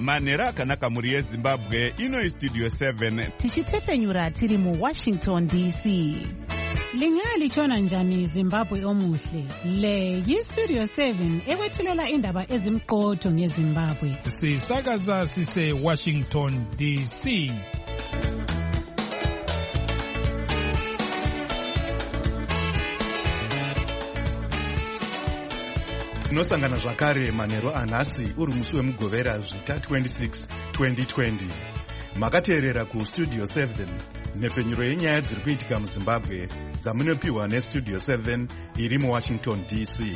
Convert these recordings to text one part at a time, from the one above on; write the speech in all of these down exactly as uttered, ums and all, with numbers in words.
Manhero akanaka muri yeZimbabwe, ino Studio seven. Tichitefenyura tiri mu Washington D C. Lingalitshona njani Zimbabwe omuhle? Le yi-Studio seven ekwethulela indaba ezimqotho ngeZimbabwe. Sisakaza sise Washington D C. Tinosangana zvakare manhero anhasi uri musi wemugovera zvita twenty-six twenty twenty. Makateerera ku Studio seven, nhefenyuro yenyaya dziri kuitika muZimbabwe dzamunopiwa neStudio seven iri muWashington D C.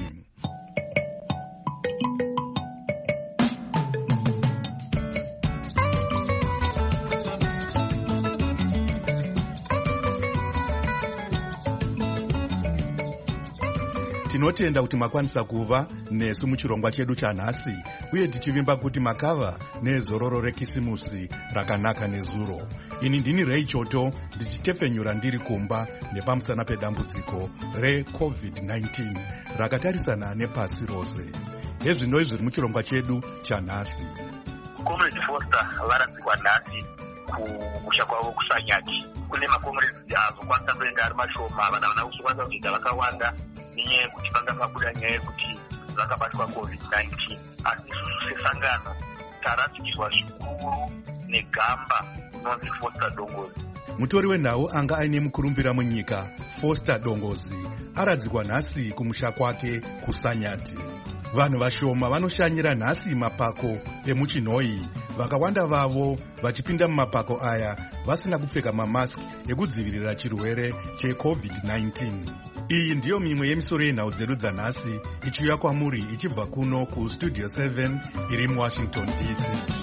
Tinotenda kuti makwanisa kuva nesu muchirongwa chedu chanhasi, uye tichivimba kuti makava nezororo rekisimusi rakanaka nezuro. Ini ndini Ray Choto, ndichitefenyura ndiri kumba nepamusana pedambudziko reCovid nineteen rakatarisana nepasi rose. Hezvino zviri muchirongwa chedu chanhasi. Comrade Foster varadzikwa nhasi kumusha kwavo kuSanyati. Kune makomrades azokwanisa kuenda ari mashoma, vana vana kuzokwanisa kuita vakawanda nenyaya yekuti panga pabuda nyaya yekuti vakabatwa COVID nineteen. Asi isusu sesangano taratsikirwa zvikuru negamba inonzi Foster Dongozi. Mutori wenhau anga aine mukurumbira munyika Foster Dongozi aradzikwa nhasi kumusha kwake kuSanyati. Vanhu vashoma vanoshanyira nhasi mapako emuchinhoi, vakawanda vavo vachipinda mumapako aya vasina kupfeka mamaski ekudzivirira chirwere cheCovid nineteen. Iyi ndiyo mimwe yemisoro yenhau dzedu dzanhasi ichiuya kwamuri ichibva kuno kuStudio seven iri muWashington D C.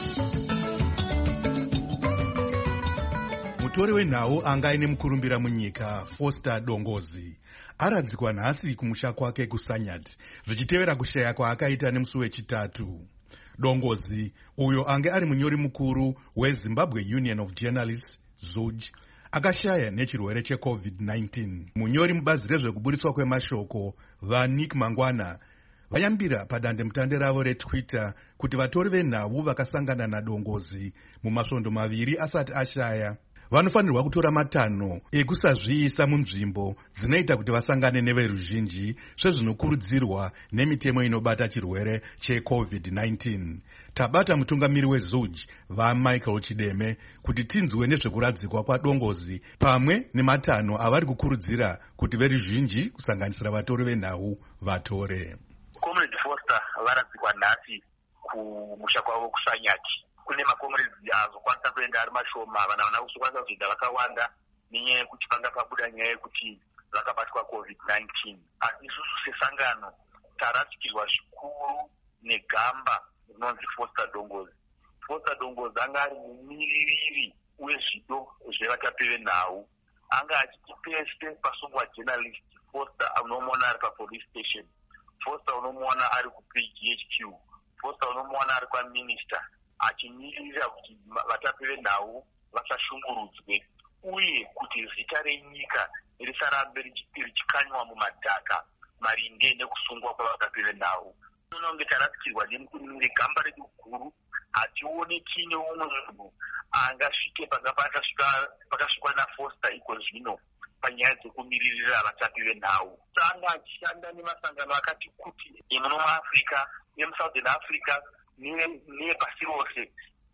Mutori wenhau anga aine mukurumbira munyika Foster Dongozi aradzikwa nhasi kumusha kwake kuSanyati, zvichitevera kushaya kwaakaita nemusi wechitatu. Dongozi, uyo ange ari munyori mukuru weZimbabwe Union of Journalists Z U J, akashaya nechirwere cheCovid nineteen. Munyori mubazi rezvekuburitswa kwemashoko vaNick Mangwana vayambira padandemutande ravo reTwitter kuti vatori venhau vakasangana naDongozi mumasvondo maviri asati ashaya vanofanirwa kutora matanho ekusazviisa munzvimbo dzinoita kuti vasangane neveruzhinji sezvinokurudzirwa nemitemo inobata chirwere cheCovid nineteen. Tabata mutungamiri weZ U J vaMichael Chideme kuti tinzwe nezvekuradzikwa kwaDongozi pamwe nematanho avari kukurudzira kuti veruzhinji kusanganisira vatori venhau vatore. Comrade Foster varadzikwa nhasi kumusha kwavo kuSanyati. Kune makomrades azokwanisa kuenda ari mashoma, vana vana kuzokwanisa kuzoita vakawanda nenyaya yekuti panga pabuda nyaya yekuti vakabatwa COVID nineteen. Asi isusu sesangano taratsikirwa zvikuru negamba inonzi Foster Dongozi. Foster Dongozi anga ari mumiririri wezvido zvevatapi venhau. Anga achiti pese pasungwa journalist Foster unomuona ari papolice station, Foster unomuona ari kuP G H Q, Foster unomuona ari kwaMinister, achimirira kuti vatapi venhau vasashungurudzwe uye kuti zita renyika risarambe richikanywa mumadhaka maringe nekusungwa kwavatapi venhau. Unonge taratsikirwa negamba redu guru, hationeki neumwe munhu angasvike panga pakasvikwa naFoster iko zvino panyaya dzekumiririra vatapi venhau. Anga achishanda nemasangano akati kuti emuno muAfrica, emuSouthern Africa nepasi rose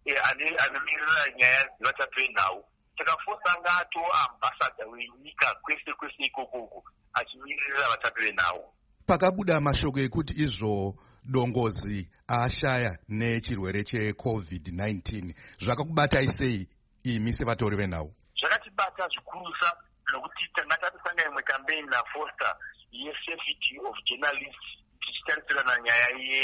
anomirira nyaya dzevatapi venhau. Saka Foster anga atova ambassador wenyika kwese kwese ikokoko achimiririra vatapi venhau. Pakabuda mashoko ekuti izvo Dongozi ashaya nechirwere cheCovid nineteen, zvakakubatai sei imi sevatori venhau? Zvakatibata zvikurusa nokuti tanga tatisanga imwe campaign naFoster yeSafety of Journalists tichitarisirana nyaya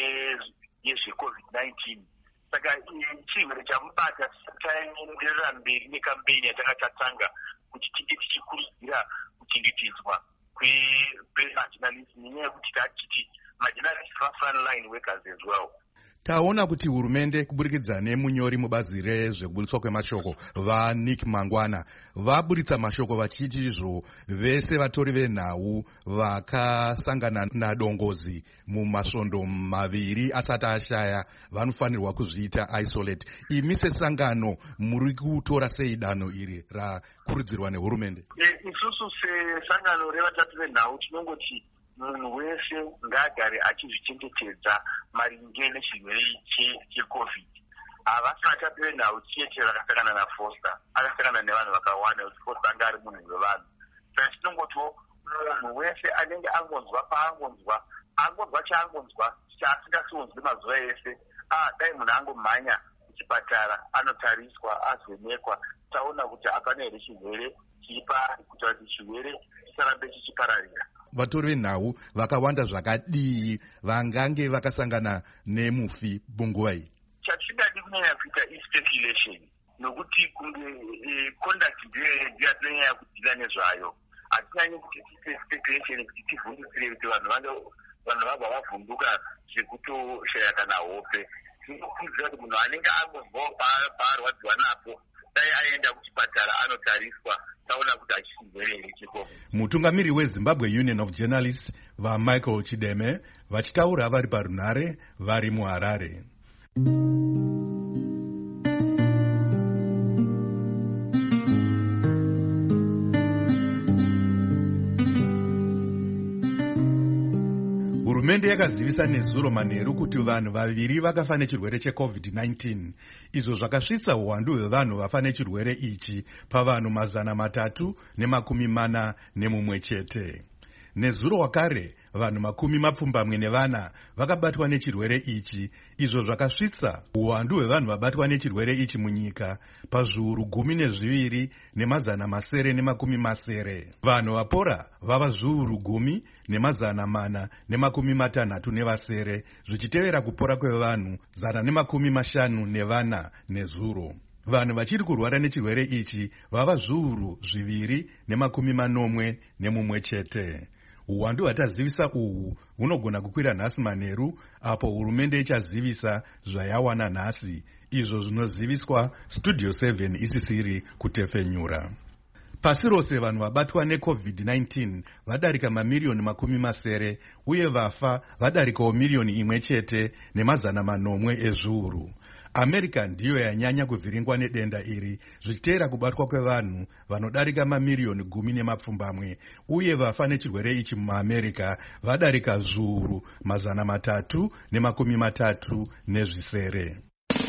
yezveCovid nineteen. Saka chirwere chamubata taenderera mberi necampaign yatanga tatanga kuti tinge tichikurudzira kuchengetedzwa kwemajournalists nenyaya yekuti tachiti majournalists are frontline workers as well. Taona kuti hurumende kuburikidza nemunyori mubazi rezvekuburitswa kwemashoko vaNick Mangwana vaburitsa mashoko vachiti izvo vese vatori venhau vakasangana nadongozi mumasvondo maviri asati ashaya vanofanirwa kuzviita isolate. Imi sesangano muri kutora sei danho iri rakurudzirwa nehurumende? Isusu sesangano revatatu venhau tinongoti munhu wese ngaagare achizvichengetedza maringe nechirwere checovid. Havasi vatatu venhau chete vakasangana naFoster, akasangana nevanhu vakawanda kuti Foster anga ari munhu wevanhu. Saka tinongotiwo munhu wese anenge angonzwa paangonzwa angonzwa chaangonzwa chaasingasonzwi mazuva ese, ah dai munhu angomhanya kuchipatara anotariswa azvenekwa taona kuti hapana here chirwere chiripa kuita kuti chirwere chisarambe chichipararira. Vatori venhau vakawanda zvakadii vangange vakasangana nemufi munguva iyi? Chatingadi kunyanya kuita ispeculation nokuti kunge conduct ndiyatonyanya kudila nezvayo. Hatinyanyi kuti tiite speculation kuti tivhundutsire kuti vanhu vanhu vabva vavhunduka zvekutoshaya kana hope. Tinokurudzira kuti munhu anenge angozvawo paarwadziwa napo dai aenda kuchipatara anotariswa taona kuti hachirwere checovid. Mutungamiri weZimbabwe Union of Journalists vaMichael Chideme vachitaura vari parunhare vari muHarare. Hurumende yakazivisa nezuro manheru kuti vanhu vaviri vakafa nechirwere checovid nineteen. Izvo zvakasvitsa uwandu hwevanhu vafa nechirwere ichi pavanhu mazana matatu nemakumi mana nemumwe chete. Nezuro wakare vanhu makumi mapfumbamwe nevana vakabatwa nechirwere ichi, izvo zvakasvitsa uwandu hwevanhu vabatwa nechirwere ichi munyika pazviuru gumi nezviviri nemazana masere nemakumi masere. Vanhu vapora vava zviuru gumi nemazana mana nemakumi matanhatu nevasere, zvichitevera kupora kwevanhu zana nemakumi mashanu nevana nezuro. Vanhu vachiri kurwara nechirwere ichi vava zviuru zviviri nemakumi manomwe nemumwe chete. Uwandu hwatazivisa uhu hunogona kukwira nhasi manheru apo hurumende ichazivisa zvayawana nhasi, izvo zvinoziviswa Studio seven isisiri kutefenyura. Pasi rose vanhu vabatwa necovid nineteen vadarika mamiliyoni makumi masere uye vafa vadarikawo miliyoni imwe chete nemazana manomwe ezviuru. America ndiyo yanyanya kuvhiringwa nedenda iri zvichitera kubatwa kwevanhu vanodarika mamiliyoni gumi nemapfumbamwe uye vafa nechirwere ichi muAmerica vadarika zviuru mazana matatu nemakumi matatu nezvisere.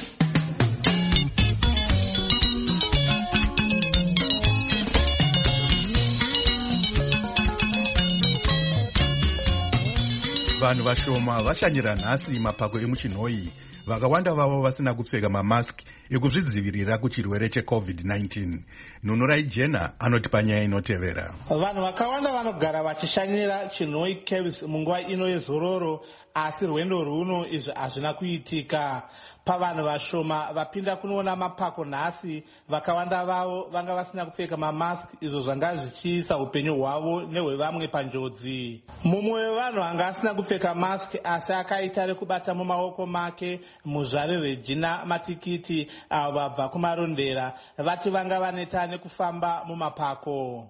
Vanhu vashoma vashanyira nhasi mapako emuchinhoi, vakawanda vavo vasina kupfeka mamask ekuzvidzivirira kuchirwere checovid nineteen. Nunurai Jena anoti panyaya inotevera. Vanhu vakawanda vanogara vachishanyira chinhoi caves munguva ino yezororo, asi rwendo runo izvi hazvina kuitika. Pavanhu vashoma vapinda kunoona mapako nhasi, vakawanda vavo vanga vasina kupfeka mamask, izvo zvanga zvichiisa upenyu hwavo nehwevamwe panjodzi. Mumwe wevanhu anga asina kupfeka mask asi akaita rekubata mumaoko make muzvari Regina matikiti avo vabva kumarondera vati vanga vaneta nekufamba mumapako.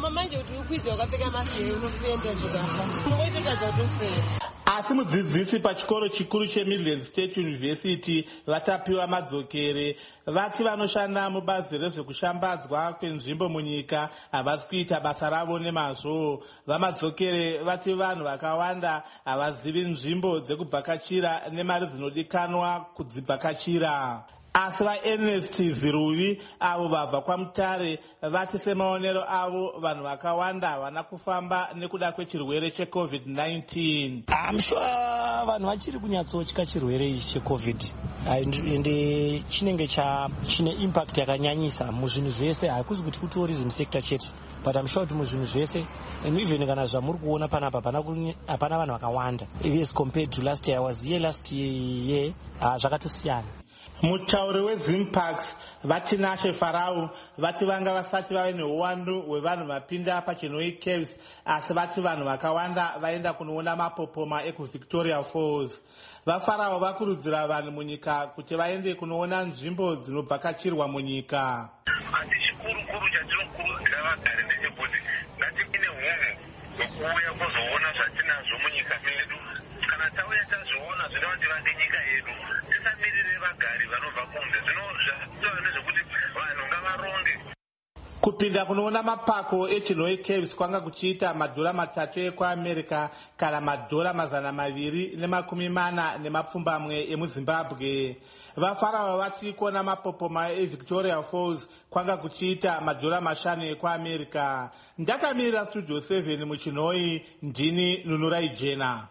Asi mudzidzisi pachikoro chikuru cheMidlands State University vatapiwa madzokere. Vati vanoshanda mubazi rezvekushambadzwa kwenzvimbo munyika havasi kuita basa ravo nemazvo. Vamadzokere vati vanhu vakawanda havazivi nzvimbo dzekubvakachira nemari dzinodikanwa kudzibvakachira. Asi vaErnest Ziruvi avo vabva kwaMutare vati semaonero avo vanhu vakawanda havana kufamba nekuda kwechirwere checovid nineteen. I'm sure vanhu vachiri kunyatsotya chirwere ichi checovid ende chinenge chine impact yakanyanyisa muzvinhu zvese, hakusi kuti kutourism sector chete, but I'm sure kuti muzvinhu zvese, and even kana zvamuri kuona panapa hapana vanhu vakawanda as compared to last year. I was here last year, zvakatosiyana. Mutauri weZimparks vatinashe Farau vati vanga vasati vave neuwandu hwevanhu vapinda paChinoi Caves, asi vati vanhu vakawanda vaenda kunoona mapopoma ekuVictoria Falls. VaFarao vakurudzira vanhu munyika kuti vaende kunoona nzvimbo dzinovhakachirwa munyika. Asi chikuru-kuru chatinokurudzira vagari ndechekuti ngative neunhu hwekuuya kuzoona zvatinazvo munyika medu. Kana tauya tazviona zvinova kuti vange nyika yedu, tisamirire vagari vanobva kunze. Zvinova nezvekuti vanhu ngavaronge. Kupinda kunoona mapako eChinoi Caves kwanga kuchiita madhora matatu ekuAmerica kana madhora mazana maviri nemakumi mana nemapfumbamwe emuZimbabwe. VaFarao vati kuona mapopoma eVictoria Falls kwanga kuchiita madhora mashanu ekuAmerica. Ndakamirira Studio seven muChinoi, ndini Nunurai Jena.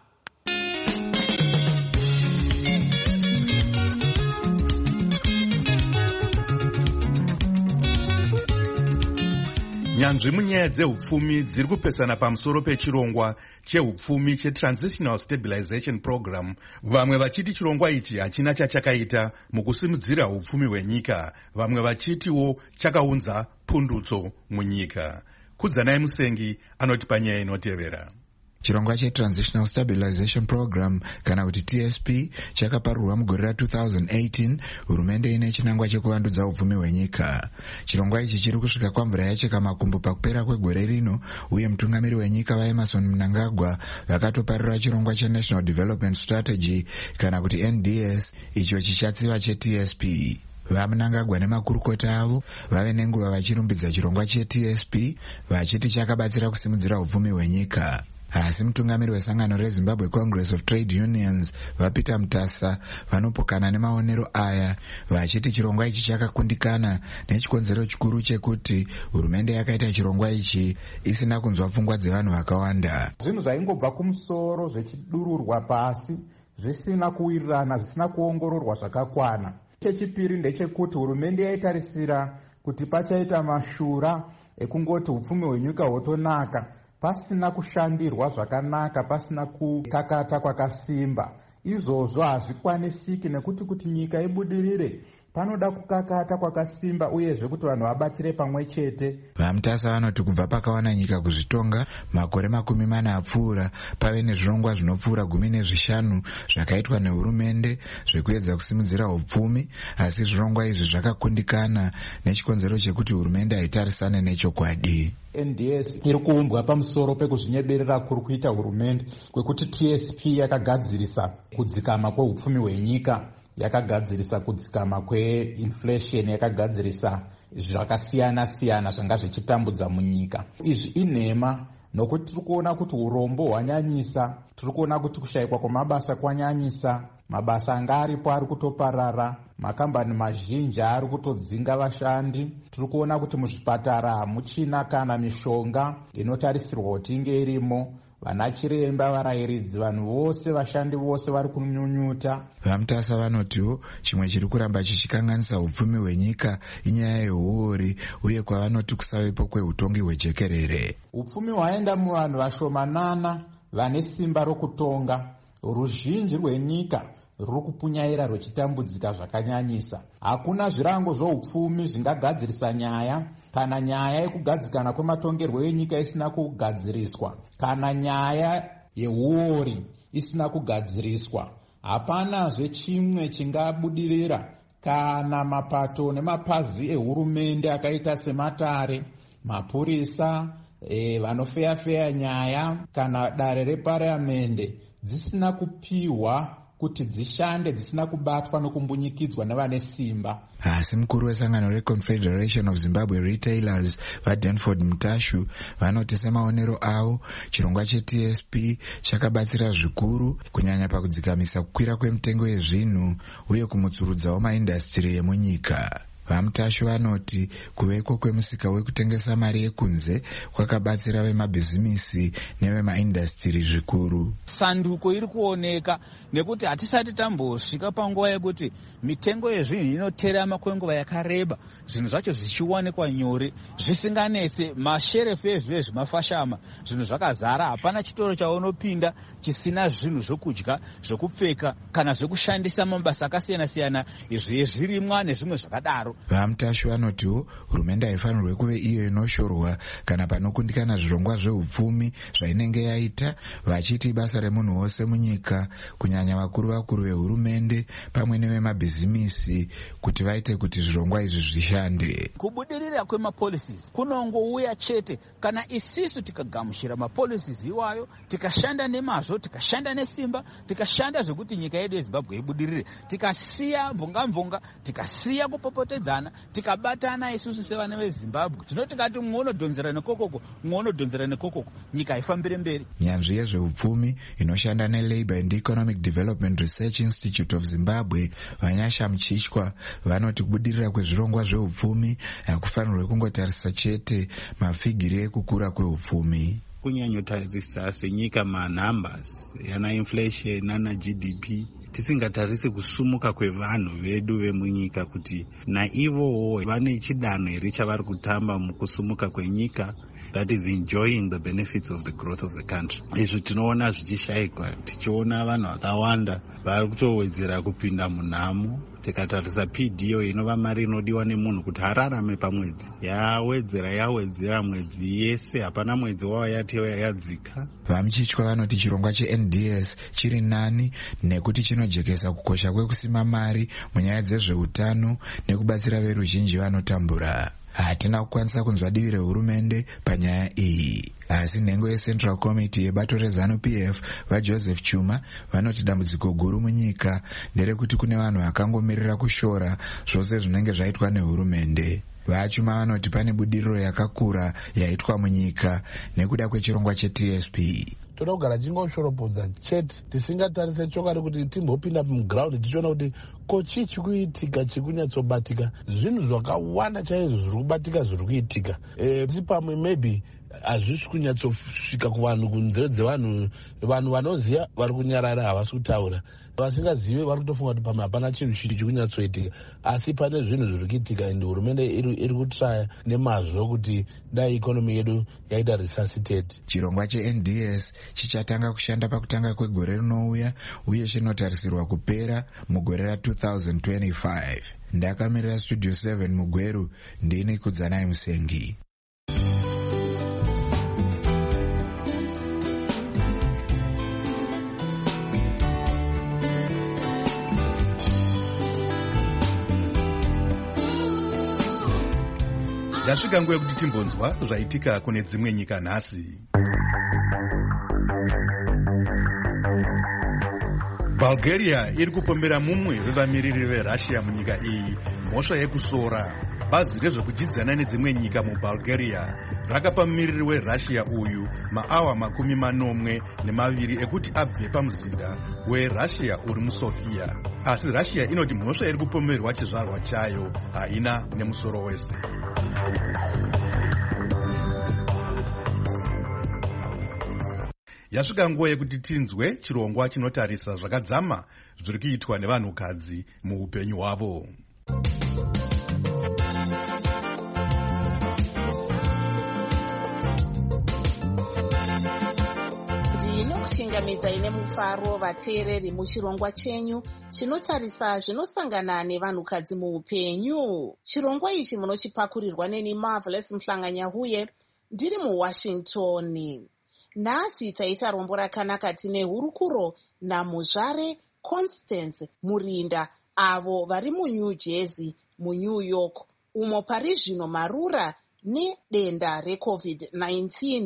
Nyanzvi munyaya dzehupfumi dziri kupesana pamusoro pechirongwa chehupfumi cheTransitional Stabilization Program, vamwe vachiti chirongwa ichi hachina chachakaita mukusimudzira hupfumi hwenyika, vamwe vachitiwo chakaunza pundutso munyika. Kudzanai Musengi anoti panyaya inotevera. Chirongwa cheTransitional Stabilization Program kana kuti T S P chakaparurwa mugore ra two thousand eighteen. Hurumende ine chinangwa chekuvandudza upfumi hwenyika. Chirongwa ichi chiri kusvika kwamvura yacheka makumbo pakupera kwegore rino, uye mutungamiri wenyika vaEmerson Mnangagwa vakatoparira chirongwa cheNational Development Strategy kana kuti N D S icho chichatsiva cheT S P. VaMnangagwa nemakurukota avo vave nenguva vachirumbidza chirongwa cheT S P vachiti chakabatsira kusimudzira upfumi hwenyika. Asi mutungamiri wesangano reZimbabwe Congress of Trade Unions vaPeter Mutasa vanopokana nemaonero aya, vachiti chirongwa ichi chakakundikana nechikonzero chikuru chekuti hurumende yakaita chirongwa ichi isina kunzwa pfungwa dzevanhu vakawanda. Zvinhu zvaingobva kumusoro zvichidururwa pasi zvisina kuwirirana, zvisina kuongororwa zvakakwana. Chechipiri ndechekuti hurumende yaitarisira kuti pachaita mashura ekungoti upfumi hwenyika hwotonaka pasina kushandirwa zvakanaka, pasina kukakata kwakasimba. Izvozvo hazvikwanisiki nekuti kuti nyika ibudirire panoda kukakata kwakasimba uyezve kuti vanhu vabatire pamwe chete. VaMutasa vanoti kubva pakawana nyika kuzvitonga makore makumi mana apfuura, pave nezvirongwa zvinopfuura gumi nezvishanu zvakaitwa nehurumende zvekuedza kusimudzira upfumi, asi zvirongwa izvi zvakakundikana nechikonzero chekuti hurumende haitarisane nechokwadi. N D S iri kuumbwa pamusoro pekuzvinyeberera kuri kuita hurumende kwekuti T S P yakagadzirisa kudzikama kweupfumi hwenyika, yakagadzirisa kudzikama kweinflation, yakagadzirisa zvakasiyana siyana zvanga zvichitambudza munyika. Izvi inhema nokuti tiri kuona kuti urombo hwanyanyisa, tiri kuona kuti kushayikwa kwamabasa kwanyanyisa, mabasa anga aripo ari kutoparara, makambani mazhinji ari kutodzinga vashandi. Tiri kuona kuti muzvipatara hamuchina kana mishonga inotarisirwa kuti inge irimo. Vana chiremba, varayiridzi, vanhu vose, vashandi vose vari kunyunyuta. VaMutasa vanotiwo chimwe chiri kuramba chichikanganisa upfumi hwenyika inyaya yehuori, uye kwavanoti kusavepo kweutongi hwejekerere. Upfumi hwaenda muvanhu vashomanana vane simba rokutonga. Ruzhinji rwenyika ruri kupunyaira rwechitambudzika zvakanyanyisa. Hakuna zvirango zvoupfumi zvingagadzirisa nyaya, kana nyaya yekugadzikana kwematongerwo enyika isina kugadziriswa, kana nyaya yehuori isina kugadziriswa. Hapana zvechimwe chingabudirira kana mapato nemapazi ehurumende akaita sematare, mapurisa, e, vanofeya-feya nyaya kana dare reparliamende dzisina kupiwa kuti dzishande, dzisina kubatwa nokumbunyikidzwa nevane simba. Asi mukuru wesangano reConfederation of Zimbabwe Retailers vaDanford Mutashu vanoti semaonero avo chirongwa cheT S P chakabatsira zvikuru kunyanya pakudzikamisa kukwira kwemitengo yezvinhu uye kumutsurudzawo maindastiri emunyika. Vamutashu vanoti kuveko kwemusika wekutengesa mari yekunze kwakabatsira vemabhizimisi nevemaindastiri zvikuru. Sanduko iri kuoneka nekuti hatisati tambosvika panguva yekuti mitengo yezvinhu inotera makwenguva yakareba, zvinhu zvacho zvichiwanikwa nyore zvisinganetse. Masherefu ezvive zvimafashama zvinhu zvakazara, hapana chitoro chaunopinda chisina zvinhu zvokudya, zvokupfeka kana zvokushandisa mabasa akasiyana-siyana, izvi zvirimwa nezvimwe zvakadaro. Vamutashu vanotiwo hurumende haifanirwe kuve iyo inoshorwa kana panokundikana zvirongwa zveupfumi zvainenge yaita, vachiti basa remunhu wose munyika, kunyanya vakuru vakuru vehurumende pamwe nevemabhizimisi, kuti vaite kuti zvirongwa izvi zvishande. Kubudirira kwemapolicies kunongouya chete kana isisu tikagamushira mapolicies iwayo, tikashanda nemazvo, tikashanda nesimba, tikashanda zvekuti nyika yedu yeZimbabwe ibudirire, tikasiya mvonga-mvonga, tikasiya kupopotedzana, tikabatana isusu sevana veZimbabwe, tinoti kati mumwe unodhonzera nekokoko, mumwe unodhonzera nekokoko, nyika haifambire mberi. Nyanzvi yezveupfumi inoshanda neLabour and Economic Development Research Institute of Zimbabwe, Vanyasha Mchishwa, vanoti kubudirira kwezvirongwa zveupfumi hakufanirwe kungotarisa chete mafigiri ekukura kweupfumi. Kunyanyotarisa senyika manumbers yana inflation nana G D P, tisingatarisi kusumuka kwevanhu vedu vemunyika kuti naivowo vane chidanho here chavari kutamba mukusumuka kwenyika, that is enjoying the benefits of the growth of the country. Izvi tinoona zvichishayikwa, tichiona vanhu vakawanda vari kutowedzera kupinda munhamo. Tikatarisa P D iyo inova mari inodiwa nemunhu kuti ararame pamwedzi, yawedzera yawedzera mwedzi yese, hapana mwedzi wao yati yadzika. Vamuchichwa vanoti chirongwa cheN D S chiri nani nekuti chinojekesa kukosha kwekusima mari munyaya dzezveutano nekubatsira veruzhinji vanotambura. Hatina kukwanisa kunzwa divi rehurumende panyaya iyi. Asi nhengo yeCentral Committee yebato reZanu P F vaJoseph Chuma vanoti dambudziko guru munyika nderekuti kune vanhu vakangomirira kushora zvose zvinenge zvaitwa nehurumende. Vachuma vanoti pane budiriro yakakura yaitwa munyika nekuda kwechirongwa cheT S P. Toda kugara tingoshoropodza chete, tisingatarise chokwadi kuti timbopinda muground tichiona kuti ko chii chikuitika chikunyatsobatika. Zvinhu zvakawanda chaizvo zviri kubatika zviri kuitika. Tisi pamwe maybe hazvisi kunyatsosvika kuvanhu, kunzeve dzevanhu. Vanhu vanoziva vari kunyarara, havasi kutaura. Vasingazive vari kutofunga kuti pamwe hapana chinhu chiri kunyatsoitika, asi pane zvinhu zviri kuitika, ende hurumende iri kutraya nemazvo kuti dai ikonomi yedu yaita resuscitate. Chirongwa cheN D S chichatanga kushanda pakutanga kwegore rinouya uye chinotarisirwa kupera mugore ra two thousand twenty-five. Ndakamirira Studio seven Mugweru, ndini Kudzanai Musengi. Yasvika nguva yekuti timbonzwa zvaitika kune dzimwe nyika nhasi. Bulgaria iri kupombera mumwe wevamiriri veRussia munyika iyi mhosva yekusora. Bazi rezvekudyidzana nedzimwe nyika muBulgaria rakapa mumiriri weRussia uyu maawa makumi manomwe nemaviri ekuti abve pamuzinda weRussia uri muSofia. Asi Russia inoti mhosva iri kupomberwa chizvarwa chayo haina nemusoro wese. Yasvika nguva yekuti tinzwe chirongwa chinotarisa zvakadzama zviri kuitwa nevanhukadzi muupenyu hwavo. Ndinokuchingamidza ine mufaro vateereri muchirongwa chenyu chinotarisa zvinosangana nevanhukadzi muupenyu. Chirongwa ichi munochipakurirwa neni Marvelous Mhlanganyahuye ndiri muWashington. Nhasi taita rombo rakanaka tine hurukuro naMuzvare Constance Murinda avo vari muNew Jersey muNew York, umo pari zvino marura nedenda reCovid nineteen.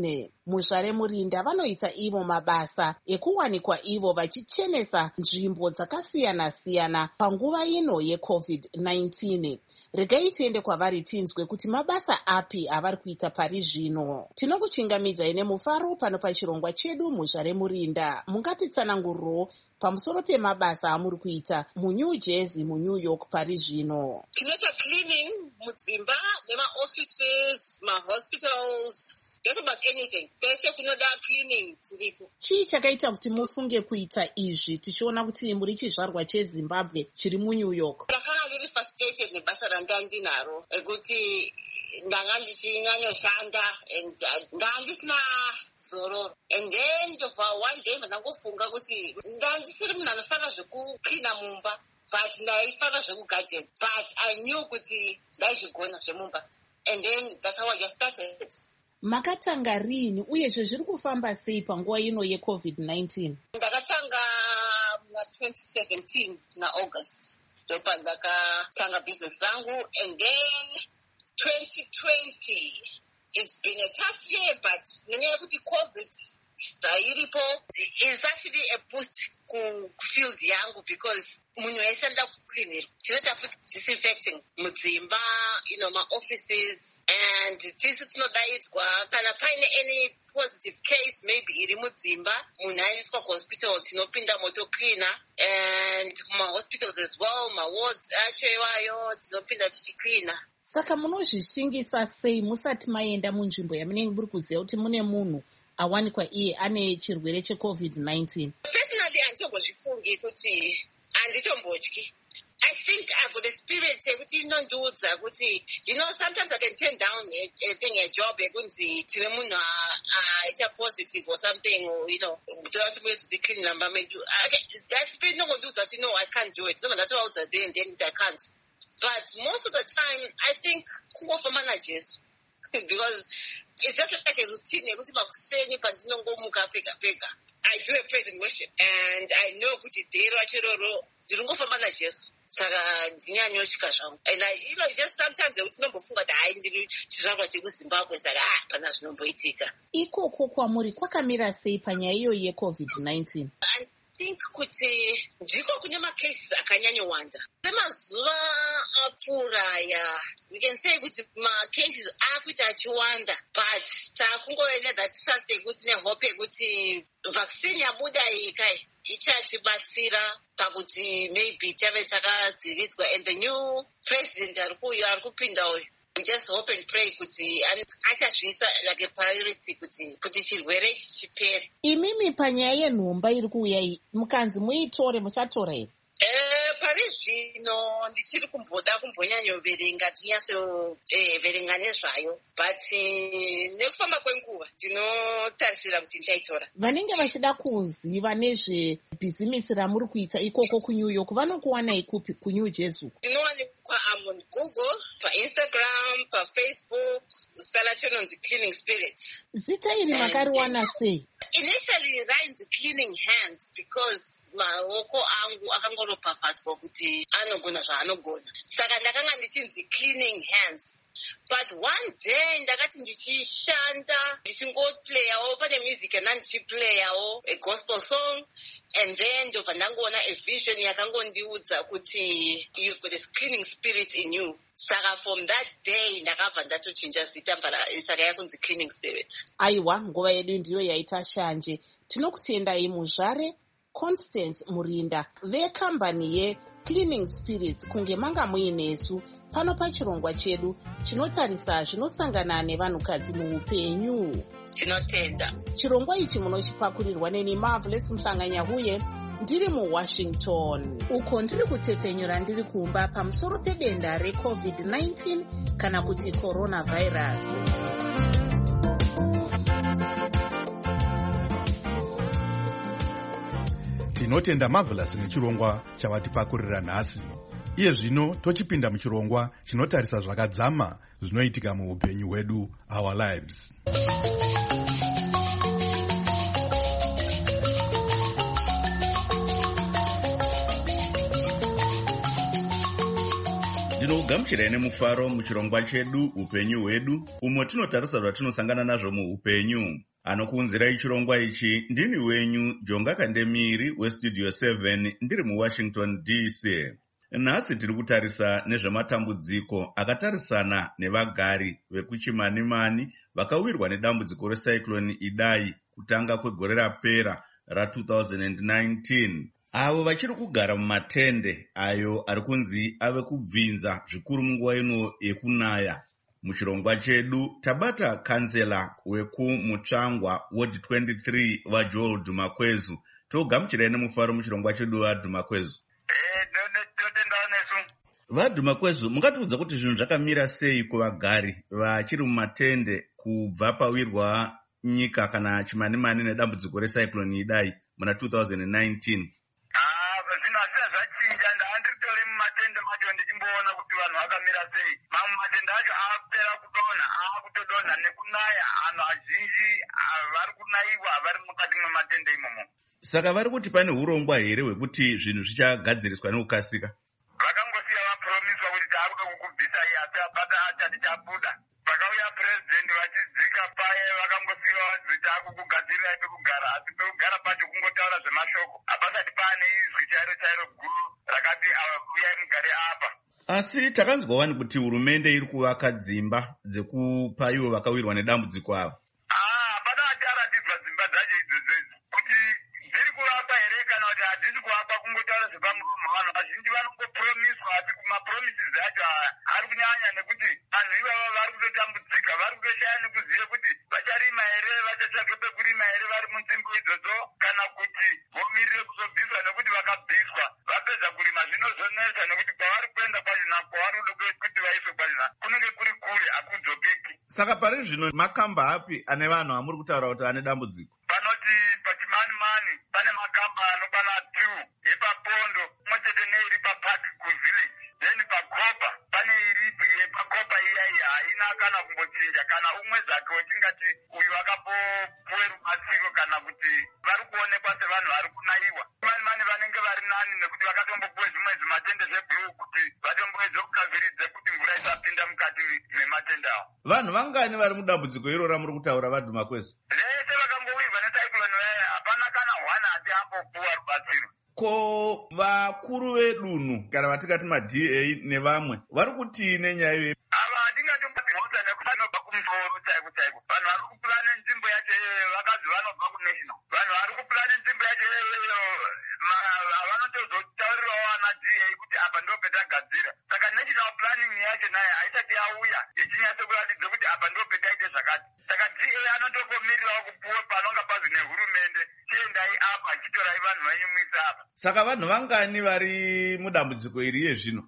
muzvare Murinda vanoita ivo mabasa ekuwanikwa ivo vachichenesa nzvimbo dzakasiyana-siyana panguva ino yecovid nineteen. Regai tiende kwavari tinzwe kuti mabasa api avari kuita pari zvino. Tinokuchingamidzai nemufaro pano pachirongwa chedu muzvare Murinda. Mungatitsananguriro pamusoro pemabasa amuri kuita muNew Jersey muNew York pari zvino. Tinoita cleaning mudzimba nemaoffices, mahospitals, just about anything. Pese kunoda cleaning tiripo. Chii chakaita kuti mufunge kuita izvi tichiona kuti muri chizvarwa cheZimbabwe chiri muNew York? Ndakanga ndiri frustrated nebasa ranga ndinaro ekuti ndanga ndichinyanyoshanda and ndanga ndisina zororo, and then for one day ndangofunga kuti ndanga ndisiri munhu anofanira zvekucleana mumba, but ndaifara zvekugarden, but I knew kuti ndaizvigona zvemumba, and then that's how I just started. Makatanga rini uyezve zviri kufamba sei panguva ino yecovid nineteen? Ndakatanga muna twenty seventeen na August ndopa ndakatanga business rangu, and then twenty twenty it's been a tough year, but nenyaya yekuti covid stairipo is actually a boost ku field yangu because munhu wese anoda kucleanira. Tinoita futi disinfecting mudzimba, you know, my offices, and tisi tinodaidzwa kana paine any positive case maybe iri mudzimba munhu aiswa kuhospital tinopinda moto cleaner, and kuma hospitals as well, ma wards acho iwayo tinopinda tichicleaner. Saka munozvishingisa sei musati maenda munzvimbo yamunenge muri kuziva kuti mune munhu awanikwa iye ane chirwere checovid nineteen? Personally, handitombozvifungi kuti handitombotyi. I think I've got the spirit yekuti inondiudza kuti, you know, sometimes I can turn down a, a thing, a job yekunzi tine munhu aita positive or something, or, you know, toda kuti muye clean number medu. That spirit inongondiudza kuti no, I can't do it. No, ndatovaudza then, then I can't. But most of the time, I think kungofamba naJesu. Because it's just like a routine yekuti pakuseni pandinongomuka pega pega I do a praise and worship, and I know kuti dero achiroro ndingofamba naJesu. Saka ndinyanyosvika zvangu, and I, you know, just sometimes yekuti nombofunga kuti hai ndiri chizvarwa chekuZimbabwe, saka ah pana zvinomboitika. Ikoko kwamuri kwakamira sei panyaya iyo yecovid nineteen? I think kuti ndiko kune macases akanyanyowanda. Semazuva apfuura ya, we can say kuti macases akuita achiwanda, but takungoenda that kuti nehope kuti vaccine yabuda iyi kai ichatibatsira pakuti maybe tave takadziridzwa, and the new president ari kuuya ari kupinda uyu, we just hope and pray kuti achazviisa like a priority kuti kuti chirwere chipere. Imimi panyaya yenhomba iri kuuya iyi mukanzi muitore, muchatora here? Eh, pari zvino ndichiri kumboda kumbonyanyoverenga tinyatsoverenga nezvayo, but nekufamba kwenguva ndinotarisira kuti ndichaitora. Vanenge vachida kuziva nezvebhizimisi ramuri kuita ikoko kuNew York vanokuwanai kupi kuNew Jersey? Ndinowanikwa on Google, paInstagram, paFacebook, zita chinonzi Cleaning Spirit. Zita iri makariwana sei? Initially rained Cleaning Hands because maoko angu akangoropafadzwa kuti anogona zvaanogona, saka ndakanga ndichinzi Cleaning Hands. But one day ndakati ndichishanda ndichingoplayawo pane music yandandichiplayawo a gospel song, and then ndobva ndangoona a vision yakangondiudza kuti you've got a cleaning spirit in you. Saka from that day ndakabva ndatochinja zita saka yakunzi Cleaning Spirit. Aiwa, nguva yedu ndiyo yaita shanje. Tinokutendai muzvare Constance Murinda vekambani yeCleaning Spirits kunge manga muinesu pano pachirongwa chedu chinotarisa zvinosangana nevanhukadzi muupenyu. Tinotenda. Chirongwa ichi munochipakurirwa neni Marvelous Mhlanganyahuye ndiri muWashington, uko ndiri kutepfenyura ndiri kumba pamusoro pedenda recovid nineteen kana kuti coronavirus. Tinotenda Marvelous nechirongwa chavatipakurira nhasi. Iye zvino tochipinda muchirongwa chinotarisa zvakadzama zvinoitika muupenyu hwedu, our lives. Ndinogamuchirai nemufaro muchirongwa chedu upenyu hwedu, umwe tinotarisa zvatinosangana nazvo muupenyu. Anokuunzirai chirongwa ichi ndini wenyu Jonga Kandemiri westudio seven ndiri muWashington D C. Nhasi tiri kutarisa nezvematambudziko akatarisana nevagari vekuChimanimani vakawirwa nedambudziko recyclone Idai kutanga kwegore rapera ra two thousand nineteen. Avo vachiri kugara mumatende ayo ari kunzi ave kubvinza zvikuru munguva ino yekunaya. Muchirongwa chedu tabata kansela wekumutsvangwa Ward twenty-three vaJoel Dhumakwezu. Togamuchirai nemufaro muchirongwa chedu vaDhumakwezu. VaDhumakwezu, mungatiudza kuti zvinhu zvakamira sei kuvagari vachiri mumatende kubva pawirwa nyika kana Chimanimani nedambudziko recyclone Idai muna two thousand nineteen? Zvinhu hazina zvachinja. Ndaandiritori mumatende macho ndichimboona kuti vanhu vakamira sei. Mamwe matende acho aapera kudonha, aakutodonha nekunaya. Vanhu vazhinji vari kunaiwa vari mukati mematende imomo. Saka vari kuti pane urongwa here hwekuti zvinhu zvichagadziriswa nekukasika? Vakangosiya vapromiswa kuti taakuda kukubvisa iyi asi apata achati chabuda. Vakauya purezidendi vachidzika paye vakangosiya kuti taakukugadzirirai pekugara, asi pekugara pacho kungotaura zvemashoko. Hapasati paane izwi chairo chairo guru rakati uyai mugare apa. Asi takanzwa wani kuti hurumende iri kuvaka dzimba dzekupa ivo vakawirwa nedambudziko ava. Ah, hapana acharatidzwa dzimba dzacho idzodzo kuti dziri kuvakwa here kana kuti hadzisi kuvakwa, kungotaura zvepamuromo. Vanhu vazhinji vanongopromiswa asi kumapromises acho ari kunyanya nekuti vanhu ivava vari kutotambudzika, vari kutoshaya nekuziva kuti vacharima here, vachatsvage pekurima here vari munzvimbo idzodzo, kana kuti vomirire kuzobviswa nekuti vakabviswa vapedza kurima zvinozonetsa nekuti kwavari kuenda kwachona, kwavari kuda kuti vaiswe kwachona kunenge kuri kure, hakudzokeki. Saka pari zvino makamba api ane vanhu amuri kutaura kuti ane dambudziko? Panoti paChimanimani pane makamba anokwana two, yepaPondo pamwechete neiri paPark kuVillage, then paKopa pane iri yepaKopa iyaiyi haina kana kumbochinja, kana umwe zvake wetingati uyu vakapopuwe rubatsiro kana kuti vari kuonekwa sevanhu vari kunaiwa. Chimanimani vanenge vari nani nekuti vakatombopuwe zvimwe zvimatende zveblue kuti vatomboedze kukaviridze kuti mvura isapinda mukati mematende avo. Vanhu vangani vari mudambudziko irora muri kutaura vaDhumakwezu? Vese vakangowirwa necyclone vaya, hapana kana one ati ambopuwa rubatsiro. Ko vakuru vedunhu kana vatingati maD A nevamwe vari kuti nenyaya iyoyi? Ava hatingatombotihosa nekuti vanobva kumusoro chaiko chaiko. Vanhu vari kupulane nzvimbo yacho vakazi vanobva kunational. Vanhu vari kupulane nzvimbo yacho vanotozotaurirawo ana D A kuti apa ndo petagadzira. Saka national planning yacho nayo haisati yauya yechinyatsokuratidza kuti apa ndo petaite zvakati. Saka D A anotongomirirawo kupuwe panonga pazi nehurumende, chiendai apa chitorai vanhu venyu muise apa. Saka vanhu vangani vari mudambudziko iri iye zvino?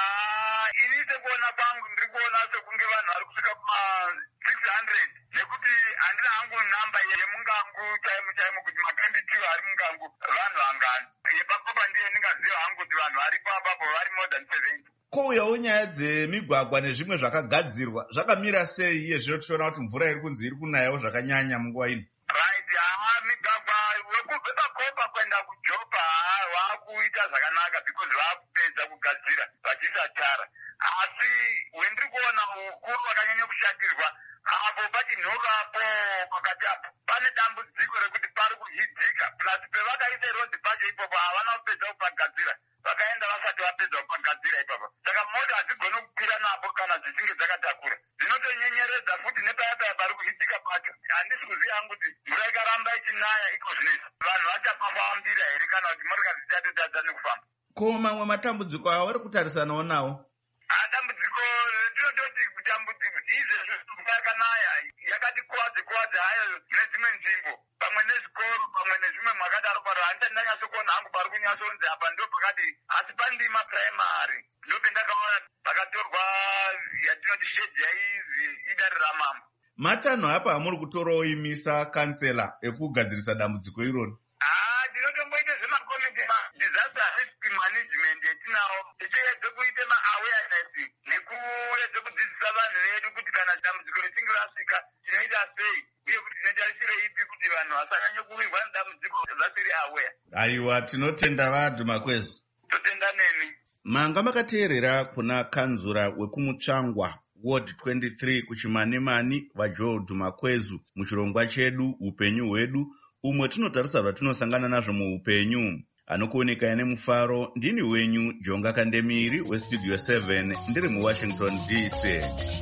Ini sekuona kwangu ndiri kuona sekunge vanhu vari kusvika kuma six hundred, nekuti handina hangu namba yemungangu chaimo chaimo kuti makandichiwo ari mungangu vanhu vangani. YepaKopa ndiye ndingaziva hangu kuti vanhu varipo apapo vari more than seventy. Kouyawo nyaya dzemigwagwa nezvimwe zvakagadzirwa zvakamira sei iye zvino tichiona kuti mvura iri kunzi iri kunayawo zvakanyanya munguva ino? Right, haa, migwagwa wekubve paKopa kuenda kuJopa waakuita zvakanaka because vaakupedza kugadzira vachiisa tara. Asi wendiri kuona ukuru wakanyanya kushatirwa apo pachinhokapo pakati apo pane dambudziko rekuti pari kuhidzika, plus pevakaisa rodhi pacho ipopo havana kupedza kupagadzira, vakaenda vasati vapedza kupagadzira ipapo. Saka mota hadzigone kukwira napo kana dzichinge dzakatakura. Zvinotonyenyeredza futi nepayapaya pari kuhidzika pacho. Handisi kuziva hangu kuti mvura ikaramba ichinaya iko zvinezvi vanhu vachafambira here kana kuti motokari dzichatotadza nekufamba. Ko mamwe matambudziko avo vari kutarisanawo nawo? Dambudziko tinototi kutambudziko izvezvi mvura yakanaya yakati kuwadze kuwadze hayo nedzimwe nzvimbo, pamwe nezvikoro, pamwe nezvimwe mwakadaro paro. Handisati ndanyatsokuona hangu pari kunyatsonzi apa ndo pakati, asi pandima primary ndo pendakaona pakatorwa yatinoti shedhi yaizi idare ramambo. Matanho apa amuri kutorawo imisa kansela ekugadzirisa dambudziko iroro? Ndinotomboite zvemakomiti disaster risk management yetinawo, tichiedze kuite maawareness nekuedze kudzidzisa vanhu vedu kuti kana dambudziko richinge rasvika tinoita sei uye kuti tinotarisire ipi kuti vanhu vasanyanye kuwirwa nedambudziko vasiri aware. Aiwa, tinotenda vaDhumakwezu. Totenda nemi. Manga makateerera kuna kanzura wekumutsvangwa ward twenty-three kuchimanimani vajoel dhumakwezu muchirongwa chedu upenyu hwedu, umwe tinotarisa zvatinosangana nazvo muupenyu. Anokuoneka nemufaro, ndini wenyu Jonga Kandemiri westudio seven ndiri muWashington D C.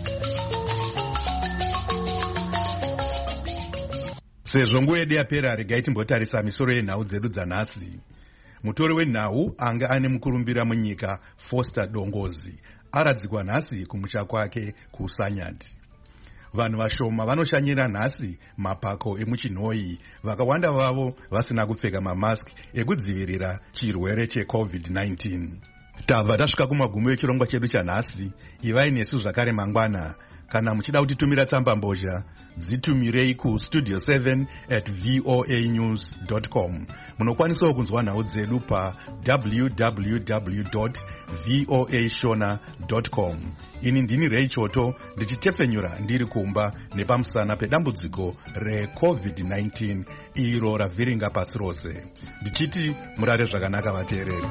Sezvo nguva yedu yapera, regai timbotarisa misoro yenhau dzedu dzanhasi. Mutori wenhau anga ane mukurumbira munyika Foster Dongozi aradzikwa nhasi kumusha kwake kuSanyati. Vanhu vashoma vanoshanyira nhasi mapako emuchinhoi, vakawanda vavo vasina kupfeka mamask ekudzivirira chirwere checovid nineteen. Tabva tasvika kumagumo echirongwa chedu chanhasi. Ivai nesu zvakare mangwana. Kana muchida kutitumira tsamba mbozha, dzitumirei ku studio seven at voa news dot com. Munokwanisawo kunzwa nhau dzedu pa w w w dot voa shona dot com. Ini ndini Ray Choto ndichitefenyura ndiri kumba nepamusana pedambudziko recovid nineteen iro ravhiringa pasi rose. Ndichiti murare zvakanaka vateereri.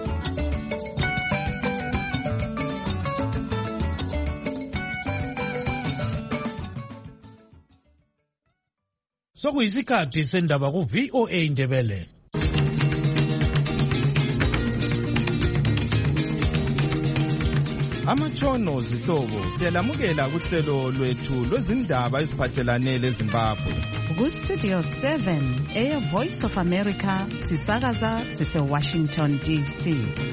Sokuyisikhathi sendaba ku V O A Ndebele. Amatshono zihlobo siyalamukela kuhlelo lwethu lwezindaba eziphathelane leZimbabwe. Ku Studio seven eya Voice of America sisakaza sise Washington D C.